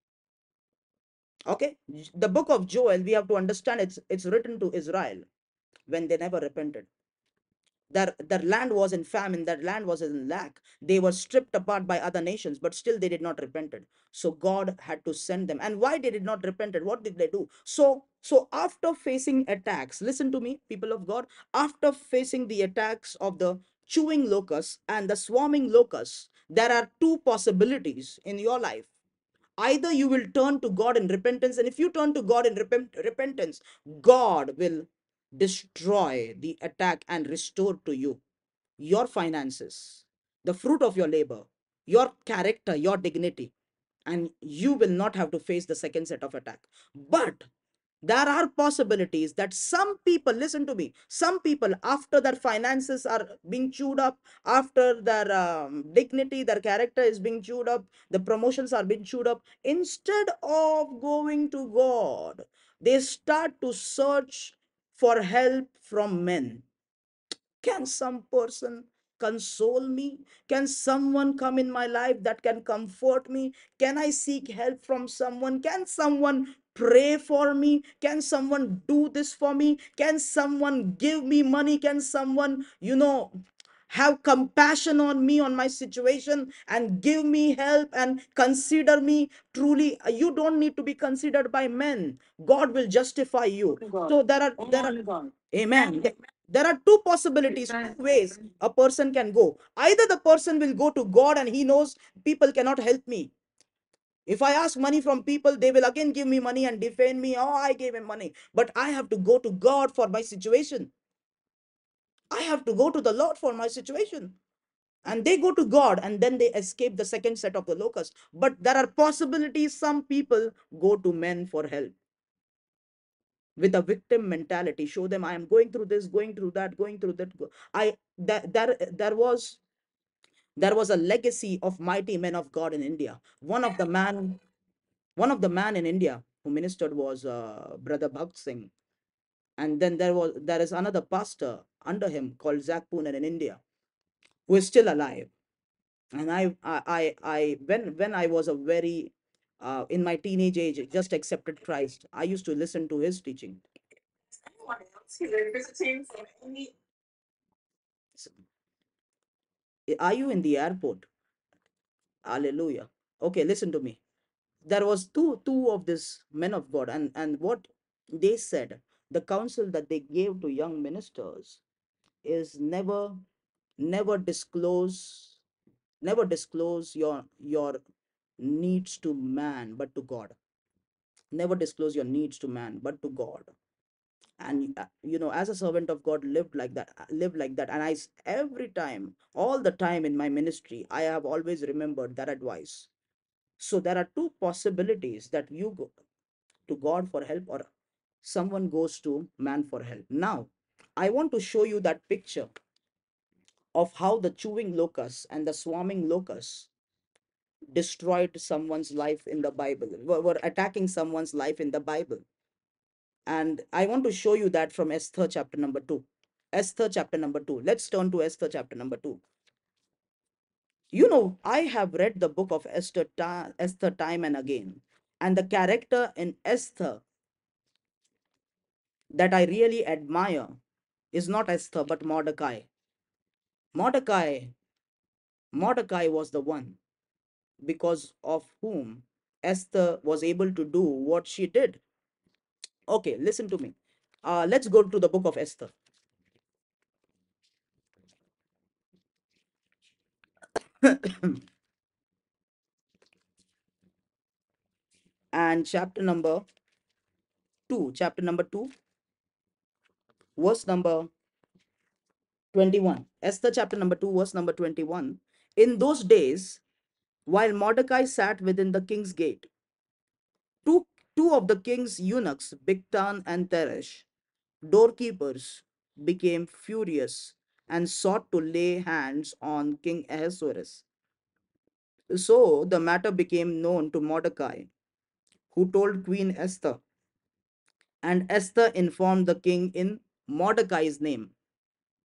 Okay, the book of Joel, we have to understand, it's it's written to Israel when they never repented. Their their land was in famine, their land was in lack, they were stripped apart by other nations, but still they did not repented. So God had to send them. And why they did not repented? What did they do? So so after facing attacks, listen to me, people of God, after facing the attacks of the chewing locusts and the swarming locusts, there are two possibilities in your life. Either you will turn to God in repentance, and if you turn to God in repent- repentance, God will destroy the attack and restore to you your finances, the fruit of your labor, your character, your dignity, and you will not have to face the second set of attack. But there are possibilities that some people, listen to me, some people, after their finances are being chewed up, after their um, dignity, their character is being chewed up, the promotions are being chewed up, instead of going to God, they start to search for help from men. Can some person console me? Can someone come in my life that can comfort me? Can I seek help from someone? Can someone pray for me? Can someone do this for me? Can someone give me money? Can someone, you know, have compassion on me, on my situation, and give me help and consider me? Truly, you don't need to be considered by men. God will justify you. So there are there are amen. There are two possibilities, two ways a person can go. Either the person will go to God and he knows people cannot help me. If I ask money from people, they will again give me money and defend me. Oh, I gave him money. But I have to go to God for my situation. I have to go to the Lord for my situation. And they go to God and then they escape the second set of the locusts. But there are possibilities some people go to men for help with a victim mentality. Show them I am going through this, going through that, going through that. I that there there was there was a legacy of mighty men of God in India. One of the man, one of the man in India who ministered was uh, Brother Bhakt Singh. And then there was there is another pastor under him called Zach Poonen in India, who is still alive. And I I I, I when when I was a very uh, in my teenage age, just accepted Christ, I used to listen to his teaching. Anyone else here visiting from any? Are you in the airport? Hallelujah. Okay, listen to me. There was two two of these men of God, and and what they said, the counsel that they gave to young ministers is never never disclose never disclose your your needs to man but to God. Never disclose your needs to man but to God. And uh, you know, as a servant of God, lived like that, uh, lived like that. And I s- every time, all the time in my ministry, I have always remembered that advice. So there are two possibilities, that you go to God for help or someone goes to man for help. Now, I want to show you that picture of how the chewing locusts and the swarming locusts destroyed someone's life in the Bible, were, were attacking someone's life in the Bible. And I want to show you that from Esther chapter number two. Esther chapter number two. Let's turn to Esther chapter number two. You know, I have read the book of Esther, ta- Esther time and again. And the character in Esther that I really admire is not Esther, but Mordecai. Mordecai, Mordecai was the one because of whom Esther was able to do what she did. Okay, listen to me. Uh, let's go to the book of Esther. And chapter number two, chapter number two, verse number twenty-one. Esther chapter number two, verse number twenty-one. In those days, while Mordecai sat within the king's gate, two, two of the king's eunuchs, Bigtan and Teresh, doorkeepers, became furious and sought to lay hands on King Ahasuerus. So the matter became known to Mordecai, who told Queen Esther, and Esther informed the king in Mordecai's name.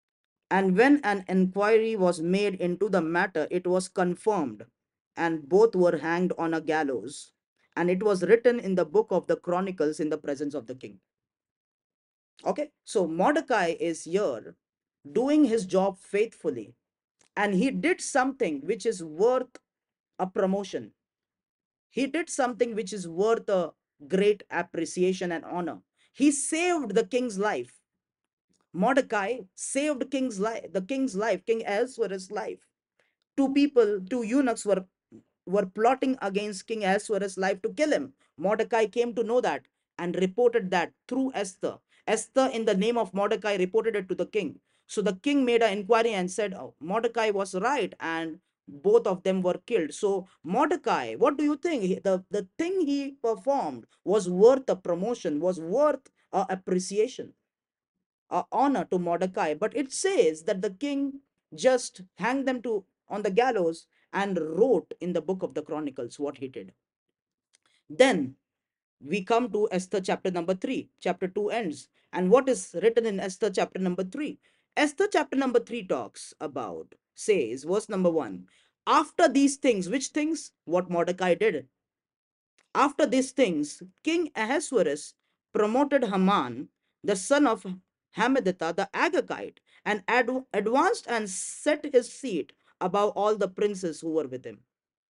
And when an inquiry was made into the matter, it was confirmed, and both were hanged on a gallows. And it was written in the book of the Chronicles in the presence of the king. Okay, so Mordecai is here doing his job faithfully, and he did something which is worth a promotion. He did something which is worth a great appreciation and honor. He saved the king's life. Mordecai saved king's life, the king's life, King Ahasuerus' life. Two people, two eunuchs were were plotting against King Ahasuerus' life to kill him. Mordecai came to know that and reported that through Esther. Esther, in the name of Mordecai, reported it to the king. So the king made an inquiry and said, oh, Mordecai was right, and both of them were killed. So Mordecai, what do you think? The, the thing he performed was worth a promotion, was worth a appreciation, a honor to Mordecai. But it says that the king just hanged them to on the gallows and wrote in the book of the Chronicles what he did. Then we come to Esther chapter number three. Chapter two ends. And what is written in Esther chapter number three? Esther chapter number three talks about, says, verse number one, after these things, which things? What Mordecai did. After these things, King Ahasuerus promoted Haman, the son of Hammedatha the Agagite, and ad- advanced and set his seat above all the princes who were with him.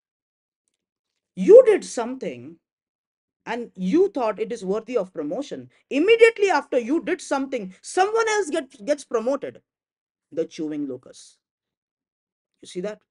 You did something and you thought it is worthy of promotion. Immediately after you did something, someone else get, gets promoted. The chewing locust. You see that?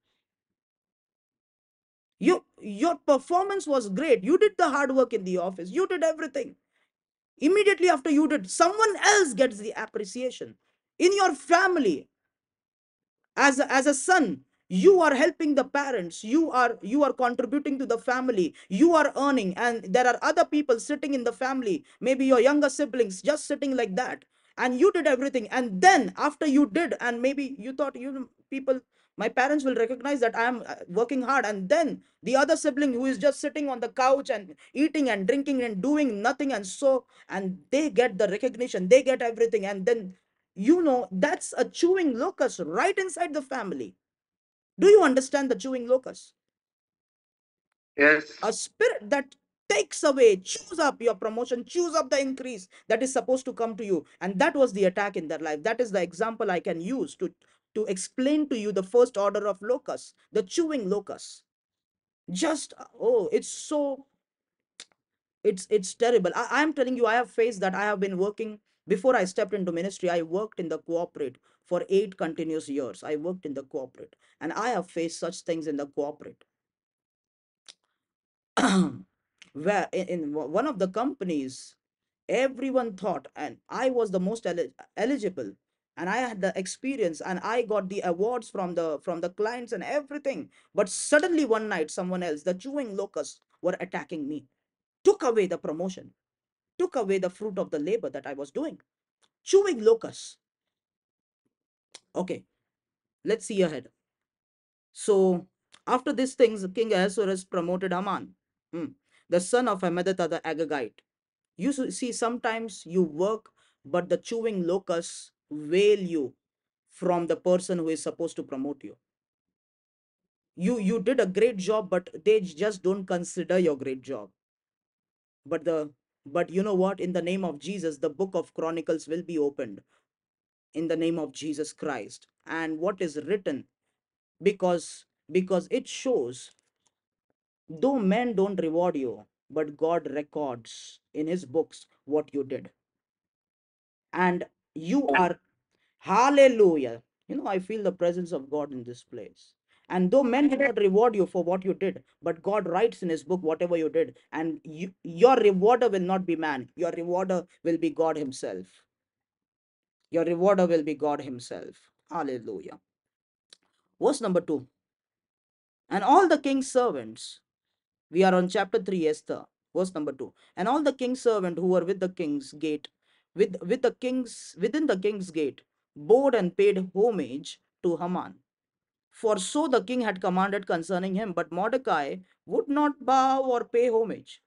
You, your performance was great. You did the hard work in the office. You did everything. Immediately after you did, someone else gets the appreciation. In your family, as a, as a son, you are helping the parents, you are you are contributing to the family, you are earning, and there are other people sitting in the family, maybe your younger siblings just sitting like that, and you did everything. And then after you did, and maybe you thought, you know, people, my parents will recognize that I am uh, working hard, and then the other sibling who is just sitting on the couch and eating and drinking and doing nothing, and so, and they get the recognition, they get everything, and then, you know, that's a chewing locust right inside the family. Do you understand the chewing locust? Yes. A spirit that takes away, chews up your promotion, chews up the increase that is supposed to come to you. And that was the attack in their life. That is the example I can use to to explain to you the first order of locust, the chewing locust. Just, oh, it's so, it's it's terrible. I, I'm telling you, I have faced that. I have been working, before I stepped into ministry, I worked in the corporate for eight continuous years. I worked in the corporate, and I have faced such things in the corporate. Where in, in one of the companies, everyone thought, and I was the most eli- eligible, and I had the experience, and I got the awards from the from the clients and everything. But suddenly one night, someone else, the chewing locusts, were attacking me, took away the promotion, took away the fruit of the labor that I was doing. Chewing locusts. Okay, let's see ahead. So, after these things, King Ahasuerus promoted Haman, hmm, the son of Hammedatha the Agagite. You see, sometimes you work, but the chewing locusts wail you from the person who is supposed to promote you. You you did a great job, but they just don't consider your great job. But the but you know what? In the name of Jesus, the book of Chronicles will be opened in the name of Jesus Christ. And what is written, because because it shows, though men don't reward you, but God records in his books what you did. And you are, hallelujah. You know, I feel the presence of God in this place. And though men did not reward you for what you did, but God writes in his book whatever you did, and you, your rewarder will not be man, your rewarder will be God himself. Your rewarder will be God himself. Hallelujah. Verse number two. And all the king's servants, we are on chapter three, Esther, verse number two. And all the king's servants who were with the king's gate, with, with the king's, within the king's gate, bowed and paid homage to Haman. For so the king had commanded concerning him, but Mordecai would not bow or pay homage.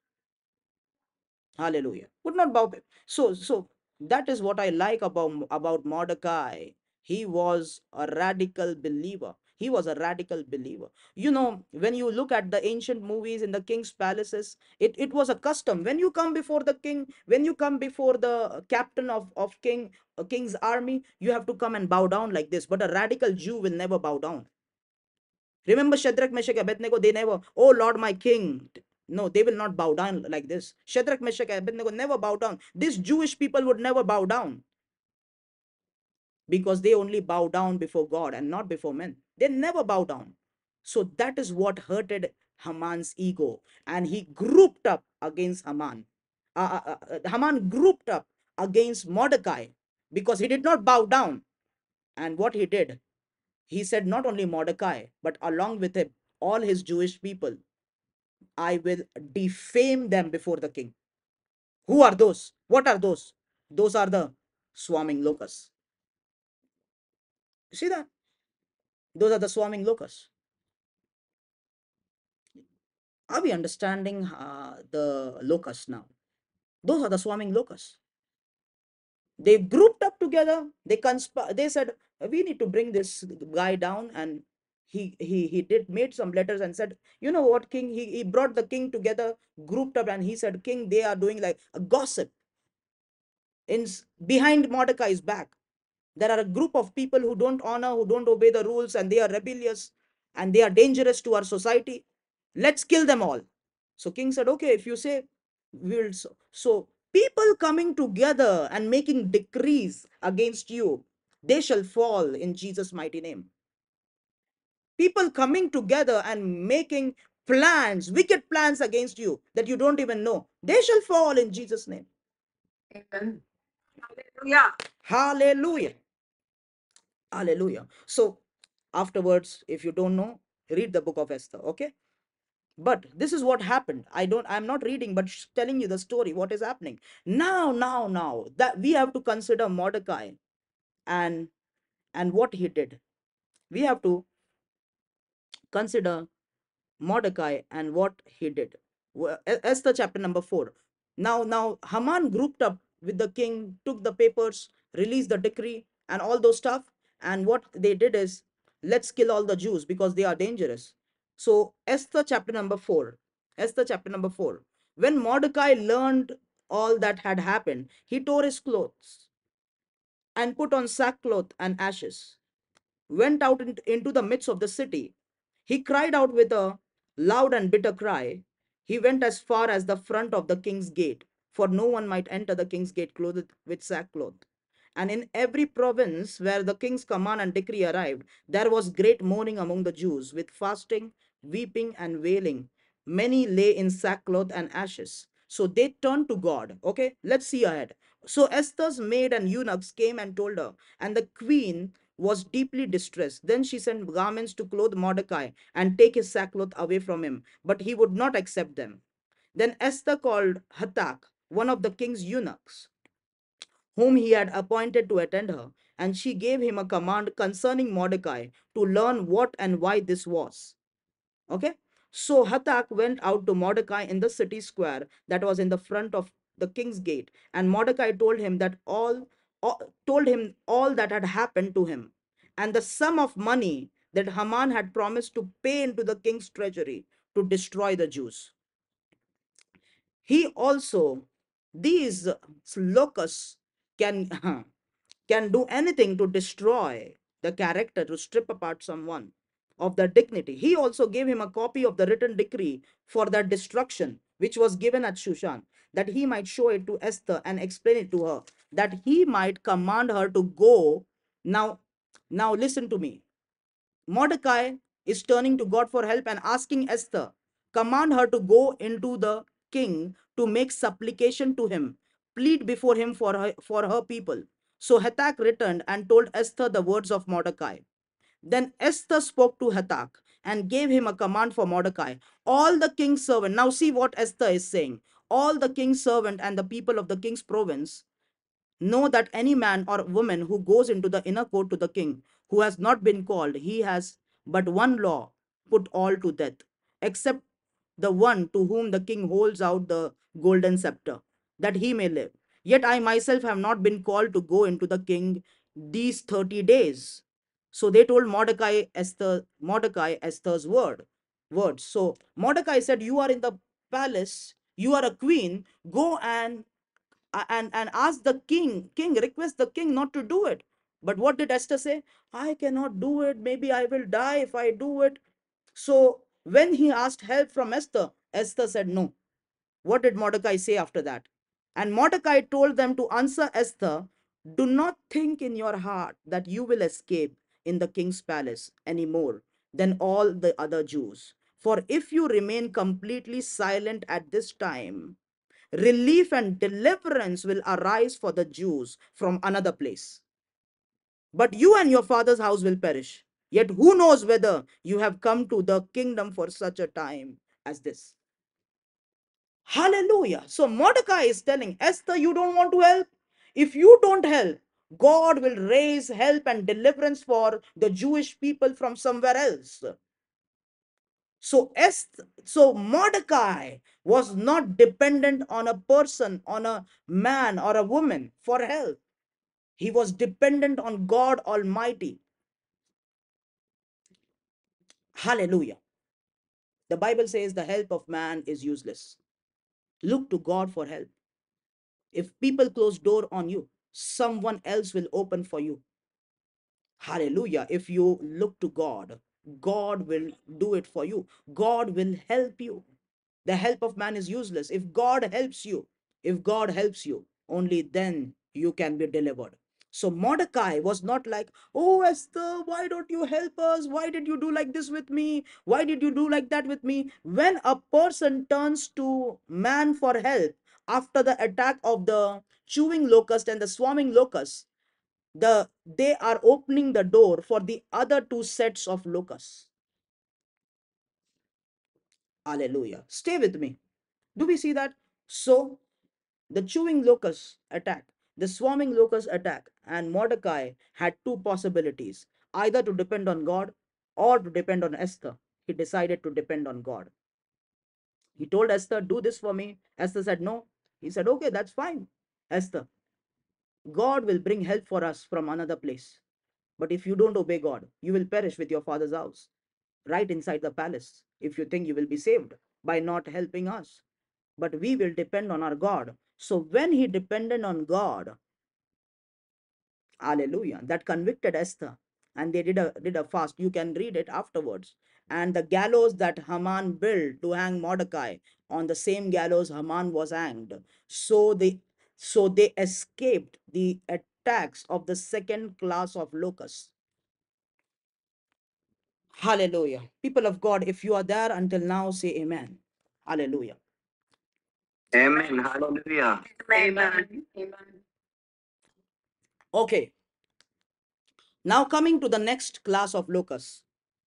Hallelujah. Would not bow. So, so that is what I like about, about Mordecai. He was a radical believer. He was a radical believer. You know, when you look at the ancient movies in the king's palaces, it, it was a custom. When you come before the king, when you come before the captain of, of king, a king's army, you have to come and bow down like this. But a radical Jew will never bow down. Remember Shadrach, Meshach, Abednego, they never, oh Lord, my king. No, they will not bow down like this. Shadrach, Meshach, Abednego never bow down. These Jewish people would never bow down, because they only bow down before God and not before men. They never bow down. So that is what hurted Haman's ego. And he grouped up against Haman. Uh, uh, uh, Haman grouped up against Mordecai because he did not bow down. And what he did, he said, not only Mordecai, but along with him, all his Jewish people, I will defame them before the king. Who are those? What are those? Those are the swarming locusts. You see that? Those are the swarming locusts. Are we understanding uh, the locusts now? Those are the swarming locusts. They grouped up together. They conspire. They said, we need to bring this guy down. And he he he did made some letters and said, you know what, king? He, he brought the king together, grouped up, and he said, king, they are doing like a gossip in behind Mordecai's back. There are a group of people who don't honor, who don't obey the rules, and they are rebellious and they are dangerous to our society. Let's kill them all. So king said, okay, if you say, we will. So, so people coming together and making decrees against you, they shall fall in Jesus' mighty name. People coming together and making plans, wicked plans against you that you don't even know, they shall fall in Jesus' name. Amen. Hallelujah. Hallelujah. Hallelujah. So afterwards, if you don't know, read the book of Esther. Okay. But this is what happened. I don't, I'm not reading, but telling you the story, what is happening. Now, now, now that we have to consider Mordecai and and what he did. We have to consider Mordecai and what he did. Esther chapter number four. Now, now Haman grouped up with the king, took the papers, released the decree, and all those stuff. And what they did is, let's kill all the Jews because they are dangerous. So Esther chapter number four. Esther chapter number four. When Mordecai learned all that had happened, he tore his clothes and put on sackcloth and ashes, went out into the midst of the city. He cried out with a loud and bitter cry. He went as far as the front of the king's gate, for no one might enter the king's gate clothed with sackcloth. And in every province where the king's command and decree arrived, there was great mourning among the Jews, with fasting, weeping, and wailing. Many lay in sackcloth and ashes. So they turned to God. Okay, let's see ahead. So Esther's maid and eunuchs came and told her, and the queen was deeply distressed. Then she sent garments to clothe Mordecai and take his sackcloth away from him, but he would not accept them. Then Esther called Hathach, one of the king's eunuchs, whom he had appointed to attend her, and she gave him a command concerning Mordecai to learn what and why this was. Okay. So Hathach went out to Mordecai in the city square that was in the front of the king's gate, and Mordecai told him that all, all told him all that had happened to him, and the sum of money that Haman had promised to pay into the king's treasury to destroy the Jews. He also, these locusts can can do anything to destroy the character, to strip apart someone of their dignity. He also gave him a copy of the written decree for their destruction, which was given at Shushan, that he might show it to Esther and explain it to her, that he might command her to go. Now, now listen to me. Mordecai is turning to God for help and asking Esther, command her to go into the king to make supplication to him, plead before him for her, for her people. So Hathach returned and told Esther the words of Mordecai. Then Esther spoke to Hathach and gave him a command for Mordecai. All the king's servant, now see what Esther is saying. All the king's servant and the people of the king's province know that any man or woman who goes into the inner court to the king, who has not been called, he has but one law, put all to death, except the one to whom the king holds out the golden scepter, that he may live. Yet I myself have not been called to go into the king these thirty days. So they told Mordecai Esther, Mordecai Esther's word, words. So Mordecai said, "You are in the palace, you are a queen, go and and and ask the king, king, request the king not to do it." But what did Esther say? "I cannot do it. Maybe I will die if I do it." So when he asked help from Esther, Esther said no. What did Mordecai say after that? And Mordecai told them to answer Esther, "Do not think in your heart that you will escape in the king's palace any more than all the other Jews. For if you remain completely silent at this time, relief and deliverance will arise for the Jews from another place. But you and your father's house will perish. Yet who knows whether you have come to the kingdom for such a time as this?" Hallelujah. So Mordecai is telling Esther, you don't want to help? If you don't help, God will raise help and deliverance for the Jewish people from somewhere else. So Esther, so Mordecai was not dependent on a person, on a man or a woman for help. He was dependent on God Almighty. Hallelujah. The Bible says the help of man is useless. Look to God for help. If people close door on you, someone else will open for you. Hallelujah. If you look to God, God will do it for you. God will help you. The help of man is useless. If God helps you, if God helps you, only then you can be delivered. So Mordecai was not like, "Oh, Esther, why don't you help us? Why did you do like this with me? Why did you do like that with me?" When a person turns to man for help after the attack of the chewing locust and the swarming locust, the they are opening the door for the other two sets of locusts. Hallelujah. Stay with me. Do we see that? So the chewing locust attack, the swarming locust attack, and Mordecai had two possibilities, either to depend on God or to depend on Esther. He decided to depend on God. He told Esther, "Do this for me." Esther said no. He said, "Okay, that's fine, Esther. God will bring help for us from another place. But if you don't obey God, you will perish with your father's house, right inside the palace, if you think you will be saved by not helping us. But we will depend on our God." So when he depended on God, hallelujah, that convicted Esther. And they did a did a fast. You can read it afterwards. And the gallows that Haman built to hang Mordecai, on the same gallows Haman was hanged. So they so they escaped the attacks of the second class of locusts. Hallelujah. People of God, if you are there until now, say amen. Hallelujah. Amen. Hallelujah. Amen. Amen. Okay. Now coming to the next class of locusts.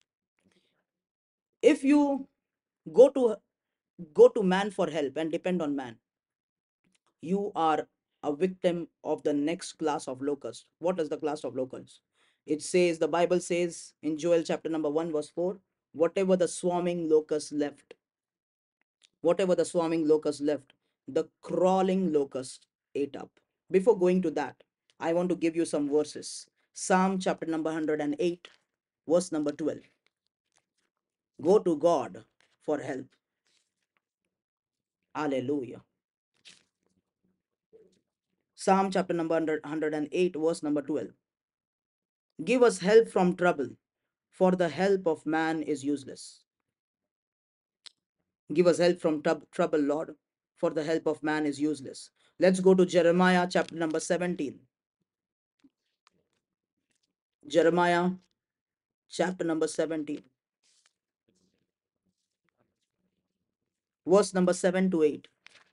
If you go to go to man for help and depend on man, you are a victim of the next class of locusts. What is the class of locusts? It says, the Bible says in Joel chapter number one, verse four, whatever the swarming locust left, whatever the swarming locust left, the crawling locust ate up. Before going to that, I want to give you some verses. Psalm chapter number one hundred eight, verse number twelve. Go to God for help. Hallelujah. Psalm chapter number one hundred eight, verse number twelve. Give us help from trouble, for the help of man is useless. Give us help from trou- trouble, Lord, for the help of man is useless. Let's go to Jeremiah chapter number seventeen. Jeremiah chapter number seventeen, verse number seven to eight.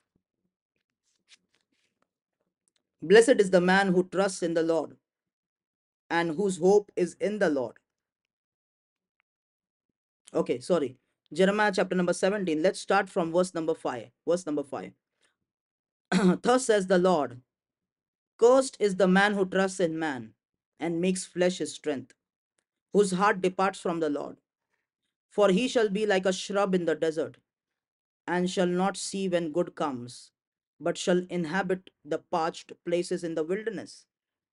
Blessed is the man who trusts in the Lord and whose hope is in the Lord. Okay, sorry. Jeremiah chapter number seventeen. Let's start from verse number five. Verse number five. Thus says the Lord, cursed is the man who trusts in man and makes flesh his strength, whose heart departs from the Lord. For he shall be like a shrub in the desert, and shall not see when good comes, but shall inhabit the parched places in the wilderness.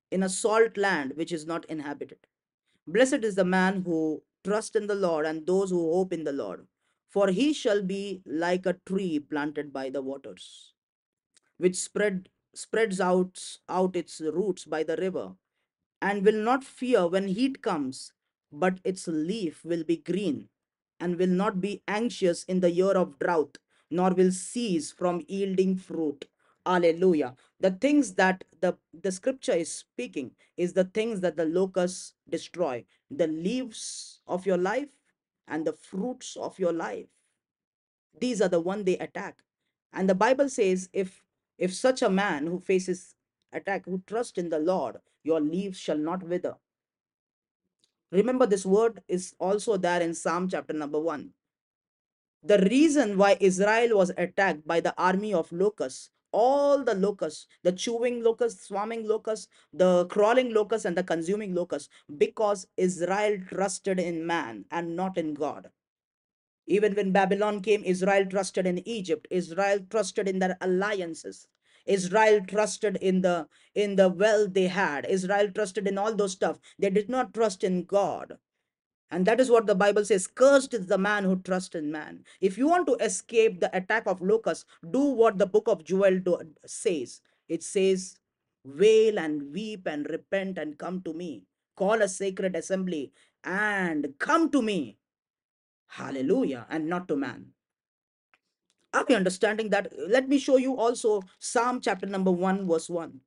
in a salt land which is not inhabited. Blessed is the man who trusts in the Lord and those who hope in the Lord, for he shall be like a tree planted by the waters, which spread spreads out out its roots by the river, and will not fear when heat comes, but its leaf will be green, and will not be anxious in the year of drought, nor will cease from yielding fruit. Hallelujah. The things that the, the scripture is speaking is the things that the locusts destroy, the leaves of your life and the fruits of your life. These are the one they attack. And the Bible says, if if such a man who faces attack, who trusts in the Lord, your leaves shall not wither. Remember, this word is also there in Psalm chapter number one. The reason why Israel was attacked by the army of locusts, all the locusts, the chewing locusts, swarming locusts, the crawling locusts, and the consuming locusts, because Israel trusted in man and not in God. Even when Babylon came, Israel trusted in Egypt. Israel trusted in their alliances. Israel trusted in the in the wealth they had. Israel trusted in all those stuff. They did not trust in God. And that is what the Bible says. Cursed is the man who trusts in man. If you want to escape the attack of locusts, do what the book of Joel do, says. It says, wail and weep and repent and come to me. Call a sacred assembly and come to me. Hallelujah. And not to man. Are we understanding that? Let me show you also Psalm chapter number one, verse one.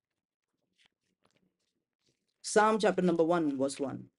Psalm chapter number one, verse one.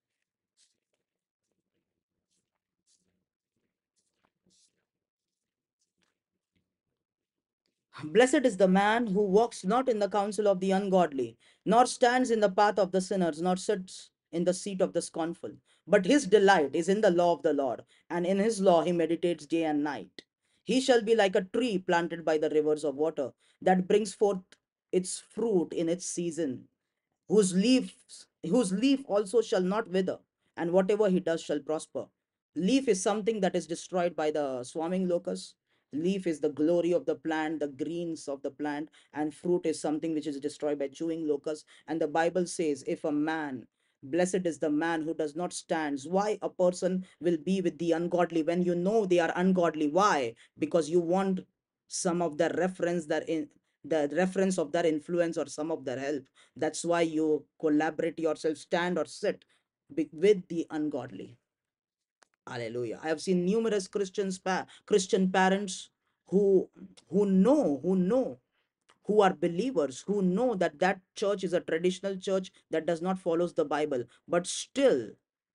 Blessed is the man who walks not in the counsel of the ungodly, nor stands in the path of the sinners, nor sits in the seat of the scornful. But his delight is in the law of the Lord, and in his law he meditates day and night. He shall be like a tree planted by the rivers of water, that brings forth its fruit in its season, whose leaves whose leaf also shall not wither, and whatever he does shall prosper. Leaf is something that is destroyed by the swarming locust. Leaf is the glory of the plant, the greens of the plant, and fruit is something which is destroyed by chewing locusts. And the Bible says, if a man, blessed is the man who does not stand. Why a person will be with the ungodly when you know they are ungodly? Why? Because you want some of the reference that in the reference of their influence or some of their help. That's why you collaborate yourself, stand or sit with the ungodly. Hallelujah. I have seen numerous Christians, pa- Christian parents who who know, who know, who are believers, who know that that church is a traditional church that does not follows the Bible, but still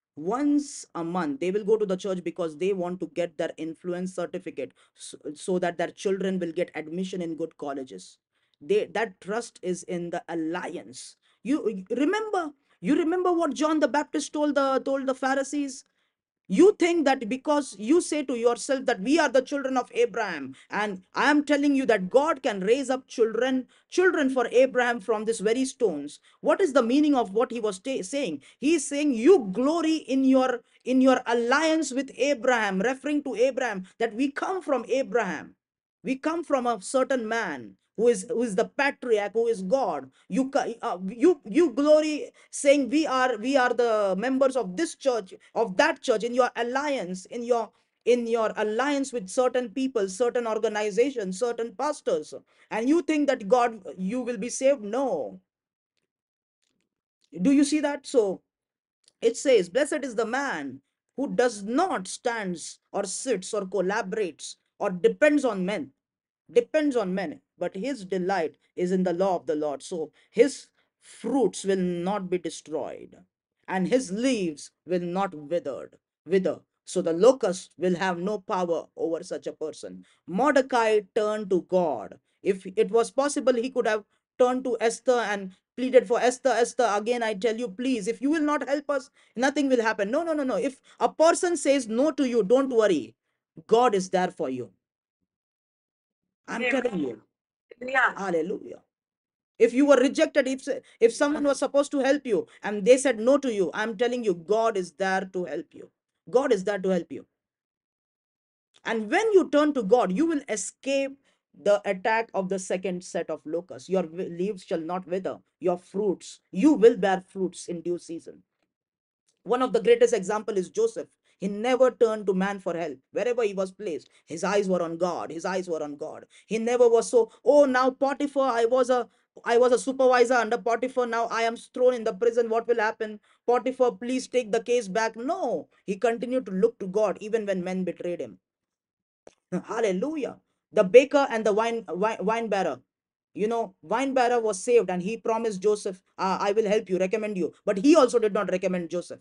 once a month they will go to the church because they want to get their influence certificate, so, so that their children will get admission in good colleges. They, that trust is in the alliance. You remember you remember what John the Baptist told the told the Pharisees? You think that because you say to yourself that we are the children of Abraham, and I am telling you that God can raise up children children for Abraham from these very stones. What is the meaning of what he was saying? He is saying you glory in your in your alliance with Abraham, referring to Abraham, that we come from Abraham. We come from a certain man who is who is the patriarch, who is God. You uh, you you glory saying we are we are the members of this church, of that church, in your alliance, in your in your alliance with certain people, certain organizations, certain pastors, and you think that God, you will be saved. No. Do you see that? So it says, blessed is the man who does not stands or sits or collaborates or depends on men, depends on men, but his delight is in the law of the Lord. So his fruits will not be destroyed, and his leaves will not withered, wither. So the locust will have no power over such a person. Mordecai turned to God. If it was possible, he could have turned to Esther and pleaded for Esther. Esther, again, I tell you, please, if you will not help us, nothing will happen. No, no, no, no. If a person says no to you, don't worry. God is there for you. I'm Amen. telling you. Hallelujah. Hallelujah. If you were rejected, if if someone was supposed to help you and they said no to you, I'm telling you, God is there to help you. God is there to help you. And when you turn to God, you will escape the attack of the second set of locusts. Your leaves shall not wither, your fruits, you will bear fruits in due season. One of the greatest example is Joseph. He never turned to man for help. Wherever he was placed, his eyes were on God. His eyes were on God. He never was so, oh, now Potiphar, I was a I was a supervisor under Potiphar. Now I am thrown in the prison. What will happen? Potiphar, please take the case back. No, he continued to look to God even when men betrayed him. Hallelujah. The baker and the wine, wine, wine bearer. You know, wine bearer was saved and he promised Joseph, uh, I will help you, recommend you. But he also did not recommend Joseph.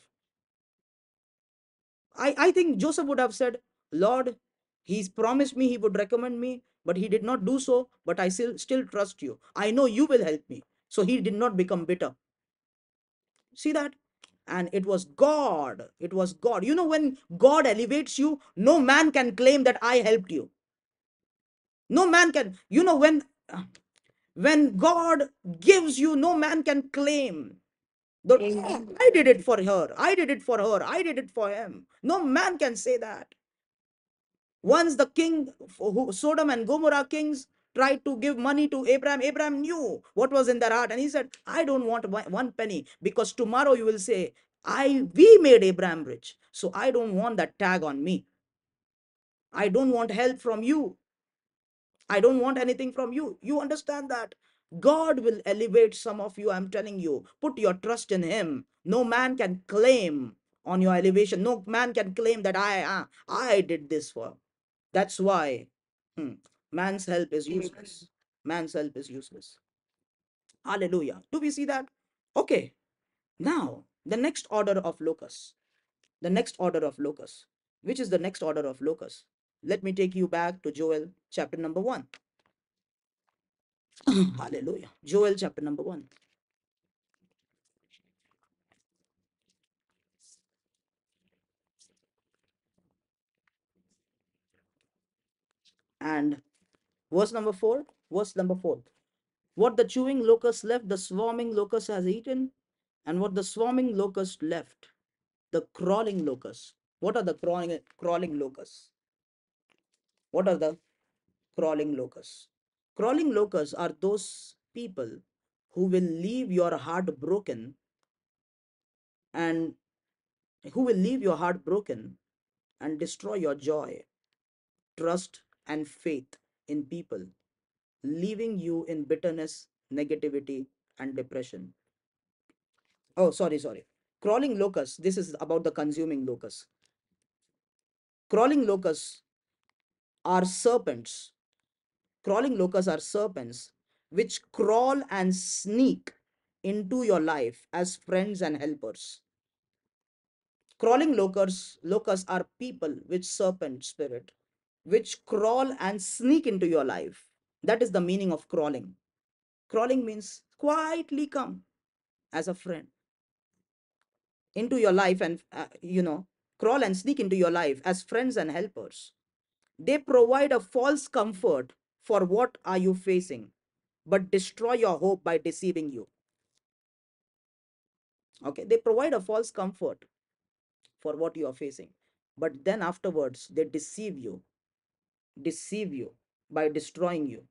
I, I think Joseph would have said, Lord, he's promised me he would recommend me, but he did not do so. But I still, still trust you. I know you will help me. So he did not become bitter. See that? And it was God. It was God. You know, when God elevates you, no man can claim that I helped you. No man can. You know, when when God gives you, no man can claim that Amen. I did it for her. I did it for her. I did it for him. No man can say that. Once the king, who, Sodom and Gomorrah kings, tried to give money to Abraham, Abraham knew what was in their heart. And he said, I don't want one penny, because tomorrow you will say, I we made Abraham rich. So I don't want that tag on me. I don't want help from you. I don't want anything from you. You understand that? God will elevate some of you. I'm telling you, put your trust in him. No man can claim on your elevation. No man can claim that I, uh, I did this for. That's why hmm, man's help is useless. Man's help is useless. Hallelujah. Do we see that? Okay. Now, the next order of locus. The next order of locus. Which is the next order of locus? Let me take you back to Joel chapter number one. Hallelujah. Joel chapter number one. And verse number four. Verse number four. What the chewing locust left, the swarming locust has eaten. And what the swarming locust left, the crawling locust. What are the crawling, crawling locusts? What are the crawling locusts? Crawling locusts are those people who will leave your heart broken and who will leave your heart broken and destroy your joy, trust, and faith in people, leaving you in bitterness, negativity, and depression. Oh, sorry, sorry. Crawling locusts, this is about the consuming locusts. Crawling locusts are serpents. Crawling locusts are serpents which crawl and sneak into your life as friends and helpers. Crawling locusts, locusts are people with serpent spirit, which crawl and sneak into your life. That is the meaning of crawling. Crawling means quietly come as a friend into your life and, uh, you know, crawl and sneak into your life as friends and helpers. They provide a false comfort for what are you facing, but destroy your hope by deceiving you. Okay, they provide a false comfort for what you are facing, but then afterwards they deceive you, deceive you by destroying you.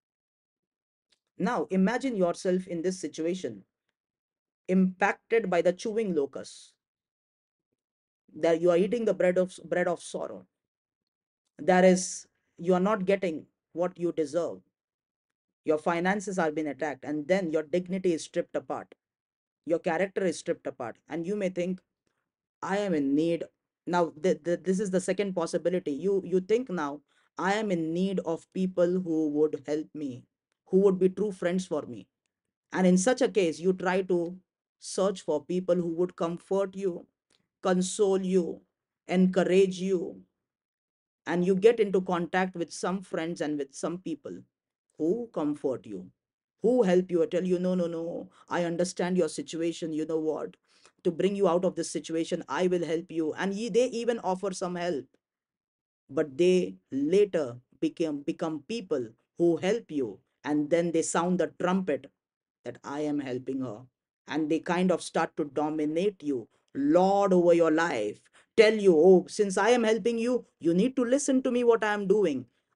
Now imagine yourself in this situation, impacted by the chewing locust, that you are eating the bread of bread of sorrow. That is, you are not getting what you deserve. Your finances are being attacked, and then your dignity is stripped apart. Your character is stripped apart, and you may think, I am in need. Now, th- th- this is the second possibility. You you think now, I am in need of people who would help me, who would be true friends for me. And in such a case, you try to search for people who would comfort you, console you, encourage you, and you get into contact with some friends and with some people who comfort you, who help you, tell you, no, no, no, I understand your situation. You know what? To bring you out of this situation, I will help you. And ye, they even offer some help, but they later become become people who help you, and then they sound the trumpet that I am helping her, and they kind of start to dominate you, lord over your life, tell you, oh, since I am helping you, you need to listen to me what I am doing.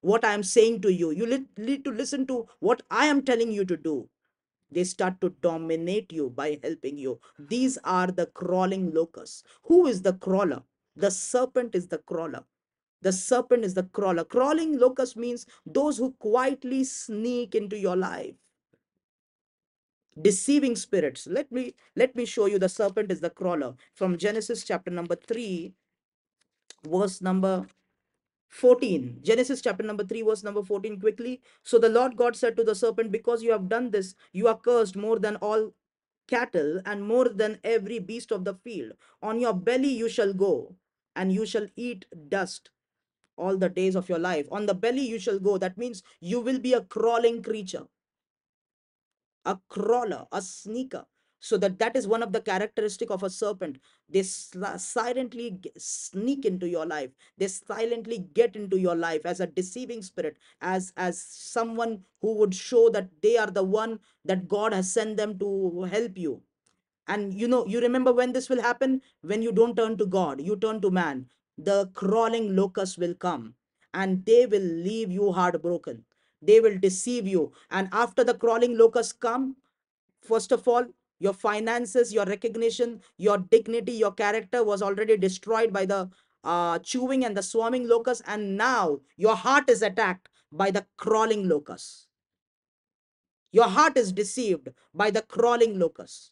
what I am saying to you. You lit- need to listen to what I am telling you to do. They start to dominate you by helping you. These are the crawling locusts. Who is the crawler? The serpent is the crawler. The serpent is the crawler. Crawling locust means those who quietly sneak into your life. Deceiving spirits. Let me let me show you. The serpent is the crawler. From Genesis chapter number three, verse number fourteen. Genesis chapter number three, verse number fourteen, quickly. So the Lord God said to the serpent, because you have done this, you are cursed more than all cattle and more than every beast of the field. On your belly you shall go, and you shall eat dust all the days of your life. On the belly you shall go. That means you will be a crawling creature, a crawler, a sneaker. So that that is one of the characteristic of a serpent. They sl- silently g- sneak into your life. They silently get into your life as a deceiving spirit, as as someone who would show that they are the one that God has sent them to help you. And you know, you remember when this will happen? When you don't turn to God, you turn to man. The crawling locust will come, and they will leave you heartbroken. They will deceive you. And after the crawling locusts come, first of all, your finances, your recognition, your dignity, your character was already destroyed by the uh, chewing and the swarming locusts. And now your heart is attacked by the crawling locusts. Your heart is deceived by the crawling locusts.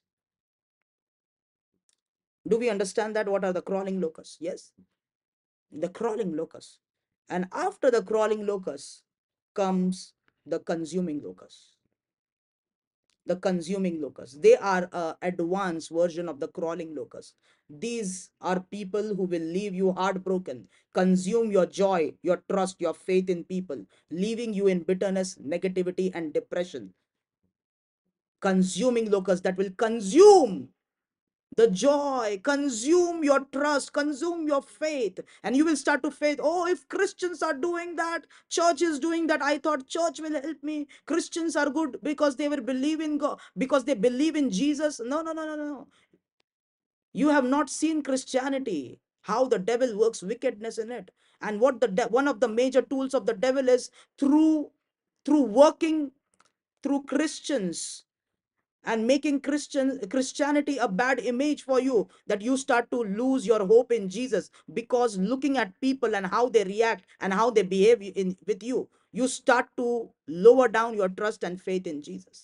Do we understand that? What are the crawling locusts? Yes, the crawling locusts. And after the crawling locusts comes the consuming locusts. The consuming locusts. They are a advanced version of the crawling locusts. These are people who will leave you heartbroken, consume your joy, your trust, your faith in people, leaving you in bitterness, negativity, and depression. Consuming locusts that will consume the joy, consume your trust, consume your faith, and you will start to faith. Oh, if Christians are doing that, church is doing that, I thought church will help me. Christians are good because they will believe in God, because they believe in Jesus. No, no, no, no, no. You have not seen Christianity, how the devil works wickedness in it. And what the de- one of the major tools of the devil is through through working through Christians and making Christian Christianity a bad image for you, that you start to lose your hope in Jesus, because looking at people and how they react and how they behave in with you, you start to lower down your trust and faith in Jesus.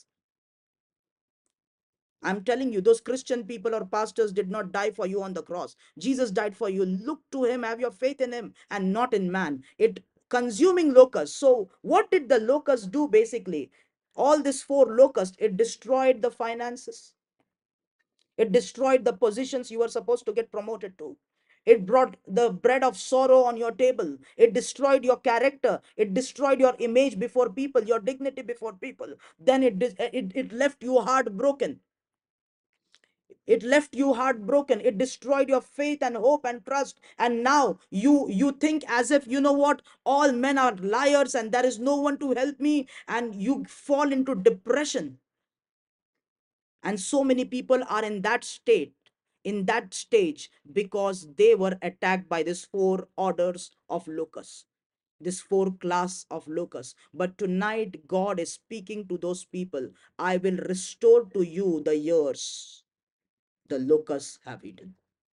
I'm telling you, those Christian people or pastors did not die for you on the cross. Jesus died for you. Look to him, have your faith in him and not in man. It consuming locusts. So what did the locusts do basically? All these four locusts, it destroyed the finances. It destroyed the positions you were supposed to get promoted to. It brought the bread of sorrow on your table. It destroyed your character. It destroyed your image before people, your dignity before people. Then it, it, it left you heartbroken. It left you heartbroken. It destroyed your faith and hope and trust. And now you you think as if, you know what, all men are liars and there is no one to help me, and you fall into depression. And so many people are in that state, in that stage, because they were attacked by these four orders of locusts, this four class of locusts. But tonight God is speaking to those people. I will restore to you the years the locusts have eaten.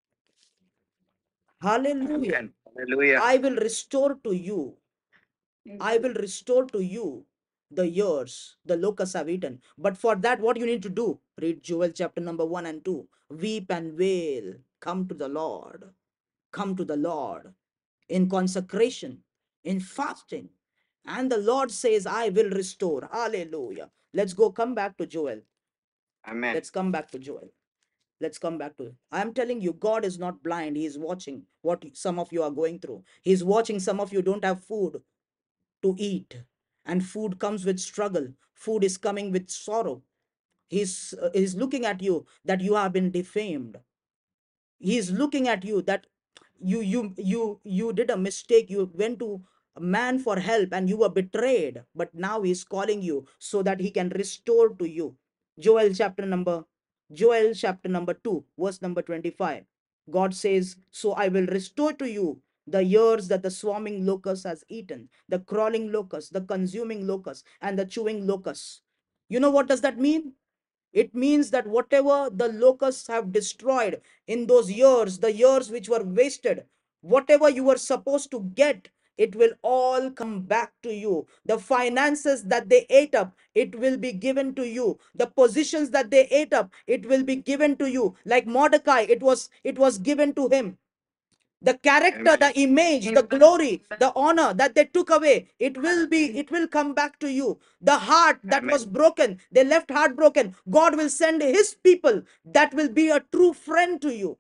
Hallelujah. Hallelujah. I will restore to you. I will restore to you the years the locusts have eaten. But for that, what you need to do? Read Joel chapter number one and two. Weep and wail. Come to the Lord. Come to the Lord in consecration, in fasting. And the Lord says, I will restore. Hallelujah. Let's go come back to Joel. Amen. Let's come back to Joel. Let's come back to it. I'm telling you, God is not blind. He is watching what some of you are going through. He's watching some of you don't have food to eat, and food comes with struggle. Food is coming with sorrow. He's uh, he's looking at you that you have been defamed. He's looking at you that you you you you did a mistake. You went to a man for help and you were betrayed, but now he's calling you so that he can restore to you. Joel chapter number Joel chapter number two, verse number twenty-five. God says, so I will restore to you the years that the swarming locust has eaten, the crawling locust, the consuming locust, and the chewing locust. You know what does that mean? It means that whatever the locusts have destroyed in those years, the years which were wasted, whatever you were supposed to get, it will all come back to you. The finances that they ate up, it will be given to you. The positions that they ate up, it will be given to you. Like Mordecai, it was it was given to him. The character, the image, the glory, the honor that they took away, it will be, it will come back to you. The heart that was broken, they left heartbroken, God will send his people that will be a true friend to you.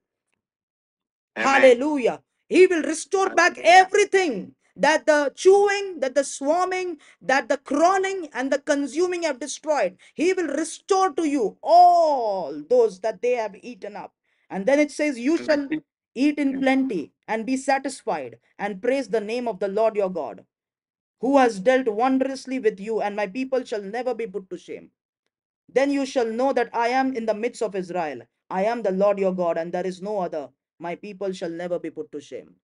Hallelujah. He will restore back everything that the chewing, that the swarming, that the crawling and the consuming have destroyed. He will restore to you all those that they have eaten up. And then it says, you shall eat in plenty and be satisfied and praise the name of the Lord your God, who has dealt wondrously with you, and my people shall never be put to shame. Then you shall know that I am in the midst of Israel. I am the Lord your God, and there is no other. My people shall never be put to shame.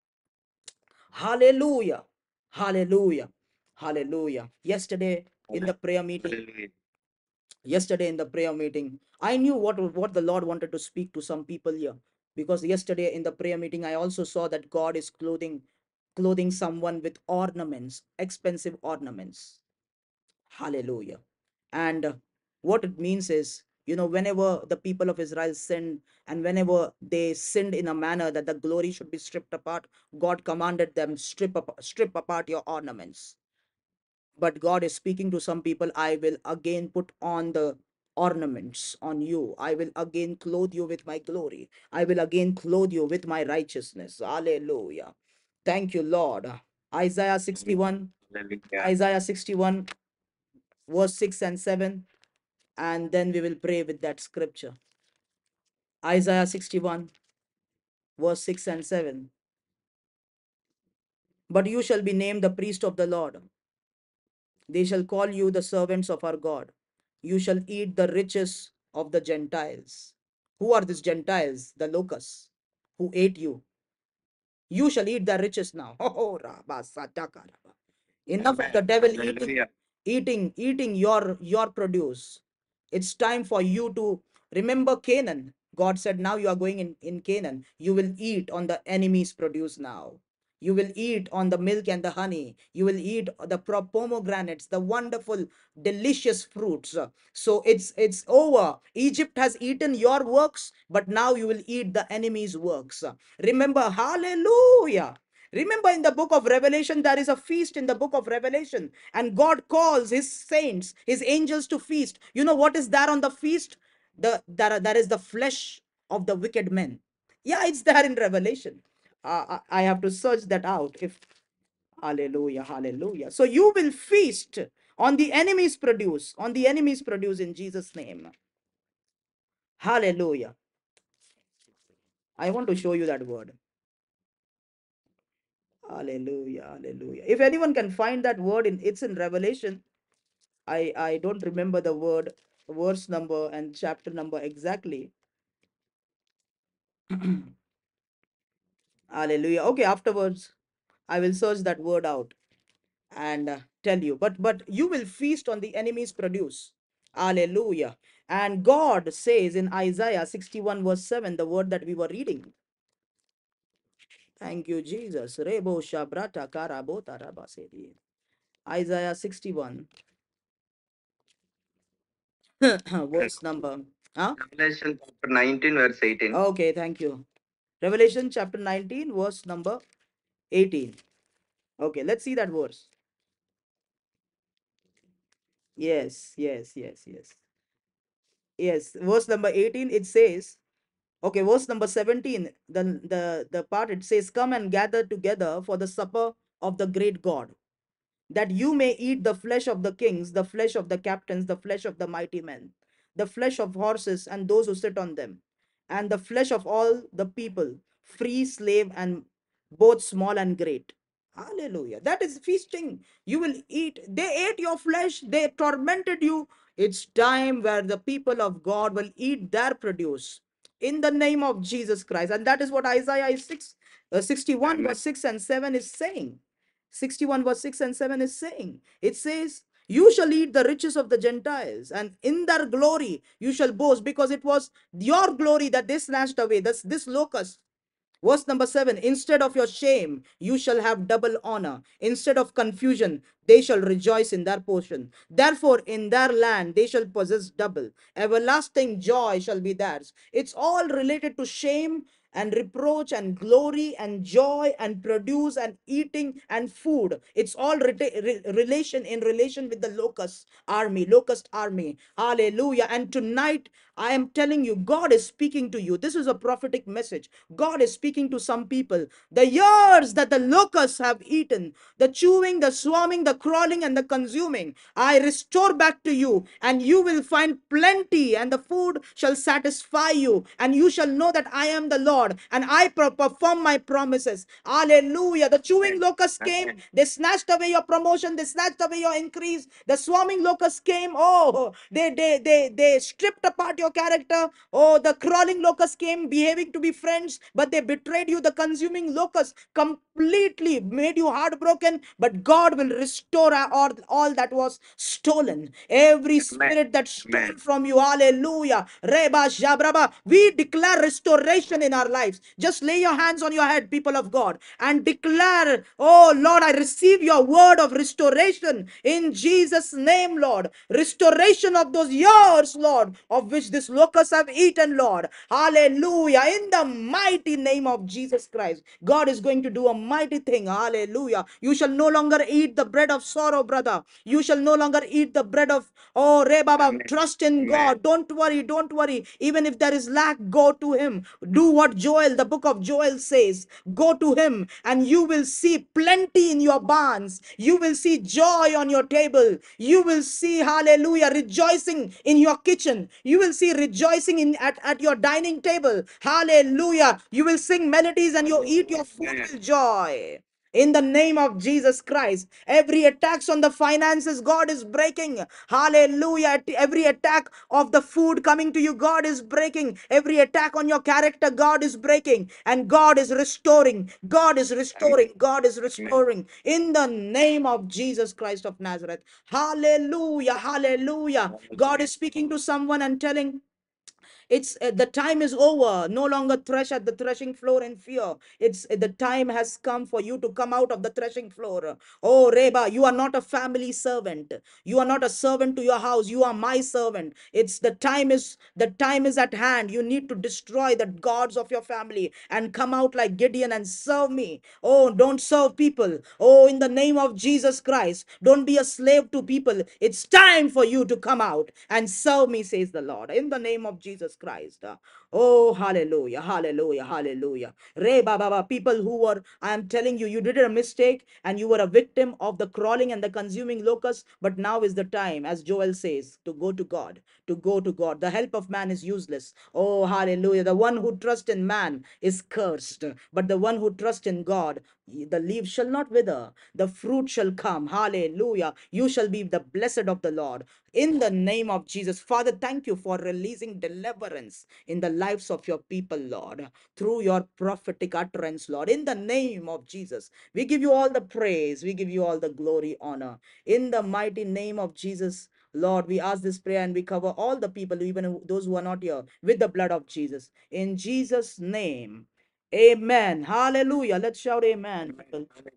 Hallelujah. Hallelujah. Hallelujah. Yesterday in the prayer meeting, yesterday in the prayer meeting, I knew what, what the Lord wanted to speak to some people here. Because yesterday in the prayer meeting, I also saw that God is clothing, clothing someone with ornaments, expensive ornaments. Hallelujah. And uh, what it means is, you know, whenever the people of Israel sinned and whenever they sinned in a manner that the glory should be stripped apart, God commanded them, strip up, strip apart your ornaments. But God is speaking to some people, I will again put on the ornaments on you. I will again clothe you with my glory. I will again clothe you with my righteousness. Hallelujah. Thank you, Lord. Isaiah sixty-one, Isaiah sixty-one, verse six and seven, and then we will pray with that scripture. Isaiah sixty-one, verse six and seven. But you shall be named the priest of the Lord. They shall call you the servants of our God. You shall eat the riches of the Gentiles. Who are these Gentiles? The locusts who ate you. You shall eat the riches now. Oh, enough of the devil eating, eating, eating your your produce. It's time for you to remember Canaan. God said, now you are going in, in Canaan. You will eat on the enemy's produce now. You will eat on the milk and the honey. You will eat the pomegranates, the wonderful, delicious fruits. So it's it's over. Egypt has eaten your works, but now you will eat the enemy's works. Remember, hallelujah. Remember in the book of Revelation, there is a feast in the book of Revelation, and God calls his saints, his angels to feast. You know what is there on the feast? The there, there is the flesh of the wicked men. Yeah, it's there in Revelation. Uh, I I have to search that out. If hallelujah, hallelujah. So you will feast on the enemy's produce, on the enemy's produce in Jesus' name. Hallelujah. I want to show you that word. Hallelujah, hallelujah. If anyone can find that word, in it's in Revelation. I I don't remember the word, verse number and chapter number exactly. Hallelujah. Okay, afterwards I will search that word out and uh, tell you. But but you will feast on the enemy's produce. Hallelujah. And God says in Isaiah sixty-one verse seven, the word that we were reading. Thank you, Jesus. Rebo shabrata karabota rabasedi. Isaiah sixty-one, verse number. Huh? Revelation chapter nineteen, verse eighteen. Okay, thank you. Revelation chapter nineteen, verse number eighteen. Okay, let's see that verse. Yes, yes, yes, yes. Yes, verse number eighteen, it says, okay, verse number seventeen, the, the, the part it says, come and gather together for the supper of the great God, that you may eat the flesh of the kings, the flesh of the captains, the flesh of the mighty men, the flesh of horses and those who sit on them, and the flesh of all the people, free, slave, and both small and great. Hallelujah. That is feasting. You will eat. They ate your flesh, they tormented you. It's time where the people of God will eat their produce. in the name of Jesus Christ. And that is what Isaiah six, uh, sixty-one, Amen. verse six and seven is saying. sixty-one, verse six and seven is saying, it says, you shall eat the riches of the Gentiles, and in their glory you shall boast, because it was your glory that they snatched away, this, this locust. Verse number seven, instead of your shame, you shall have double honor. Instead of confusion, they shall rejoice in their portion. Therefore, in their land, they shall possess double. Everlasting joy shall be theirs. It's all related to shame and reproach and glory and joy and produce and eating and food. It's all reta- re- relation in relation with the locust army, locust army. Hallelujah. And tonight, I am telling you, God is speaking to you. This is a prophetic message. God is speaking to some people. The years that the locusts have eaten, the chewing, the swarming, the crawling, and the consuming, I restore back to you, and you will find plenty, and the food shall satisfy you, and you shall know that I am the Lord, and I perform my promises. Hallelujah. The chewing locust came, they snatched away your promotion, they snatched away your increase. The swarming locust came, oh, they they they they stripped apart your character. Oh, the crawling locust came behaving to be friends, but they betrayed you. The consuming locust completely made you heartbroken, but God will restore all, all that was stolen. Every spirit that stole from you, hallelujah. Reba Jabraba, we declare restoration in our lives. Just lay your hands on your head, people of God, and declare, oh Lord, I receive your word of restoration in Jesus' name, Lord. Restoration of those years, Lord, of which this locusts have eaten, Lord. Hallelujah. In the mighty name of Jesus Christ, God is going to do a mighty thing. Hallelujah. You shall no longer eat the bread of sorrow, brother. You shall no longer eat the bread of, oh, Rebaba. Trust in God. Don't worry. Don't worry. Even if there is lack, go to Him. Do what Joel, the book of Joel says. Go to Him, and you will see plenty in your barns. You will see joy on your table. You will see, hallelujah, rejoicing in your kitchen. You will see rejoicing in at, at your dining table. Hallelujah. You will sing melodies and you eat your food with joy. In the name of Jesus Christ, every attacks on the finances, God is breaking. Hallelujah. Every attack of the food coming to you, God is breaking. Every attack on your character, God is breaking. And God is restoring. God is restoring. God is restoring. In the name of Jesus Christ of Nazareth. Hallelujah. Hallelujah. God is speaking to someone and telling, it's uh, the time is over. No longer thresh at the threshing floor in fear. It's uh, the time has come for you to come out of the threshing floor. Oh, Reba, you are not a family servant. You are not a servant to your house. You are my servant. It's the time is the time is at hand. You need to destroy the gods of your family and come out like Gideon and serve me. Oh, don't serve people. Oh, in the name of Jesus Christ, don't be a slave to people. It's time for you to come out and serve me, says the Lord. In the name of Jesus Christ. Uh, Oh, hallelujah, hallelujah, hallelujah. Re Baba, people who were, I am telling you, you did a mistake and you were a victim of the crawling and the consuming locusts. But now is the time, as Joel says, to go to God, to go to God. The help of man is useless. Oh, hallelujah. The one who trusts in man is cursed, but the one who trusts in God, the leaves shall not wither, the fruit shall come. Hallelujah. You shall be the blessed of the Lord. In the name of Jesus, Father, thank you for releasing deliverance in the lives of your people, Lord, through your prophetic utterance, Lord. In the name of Jesus, we give you all the praise, we give you all the glory, honor. In the mighty name of Jesus, Lord, we ask this prayer and we cover all the people, even those who are not here, with the blood of Jesus. In Jesus' name, amen. Hallelujah. Let's shout amen.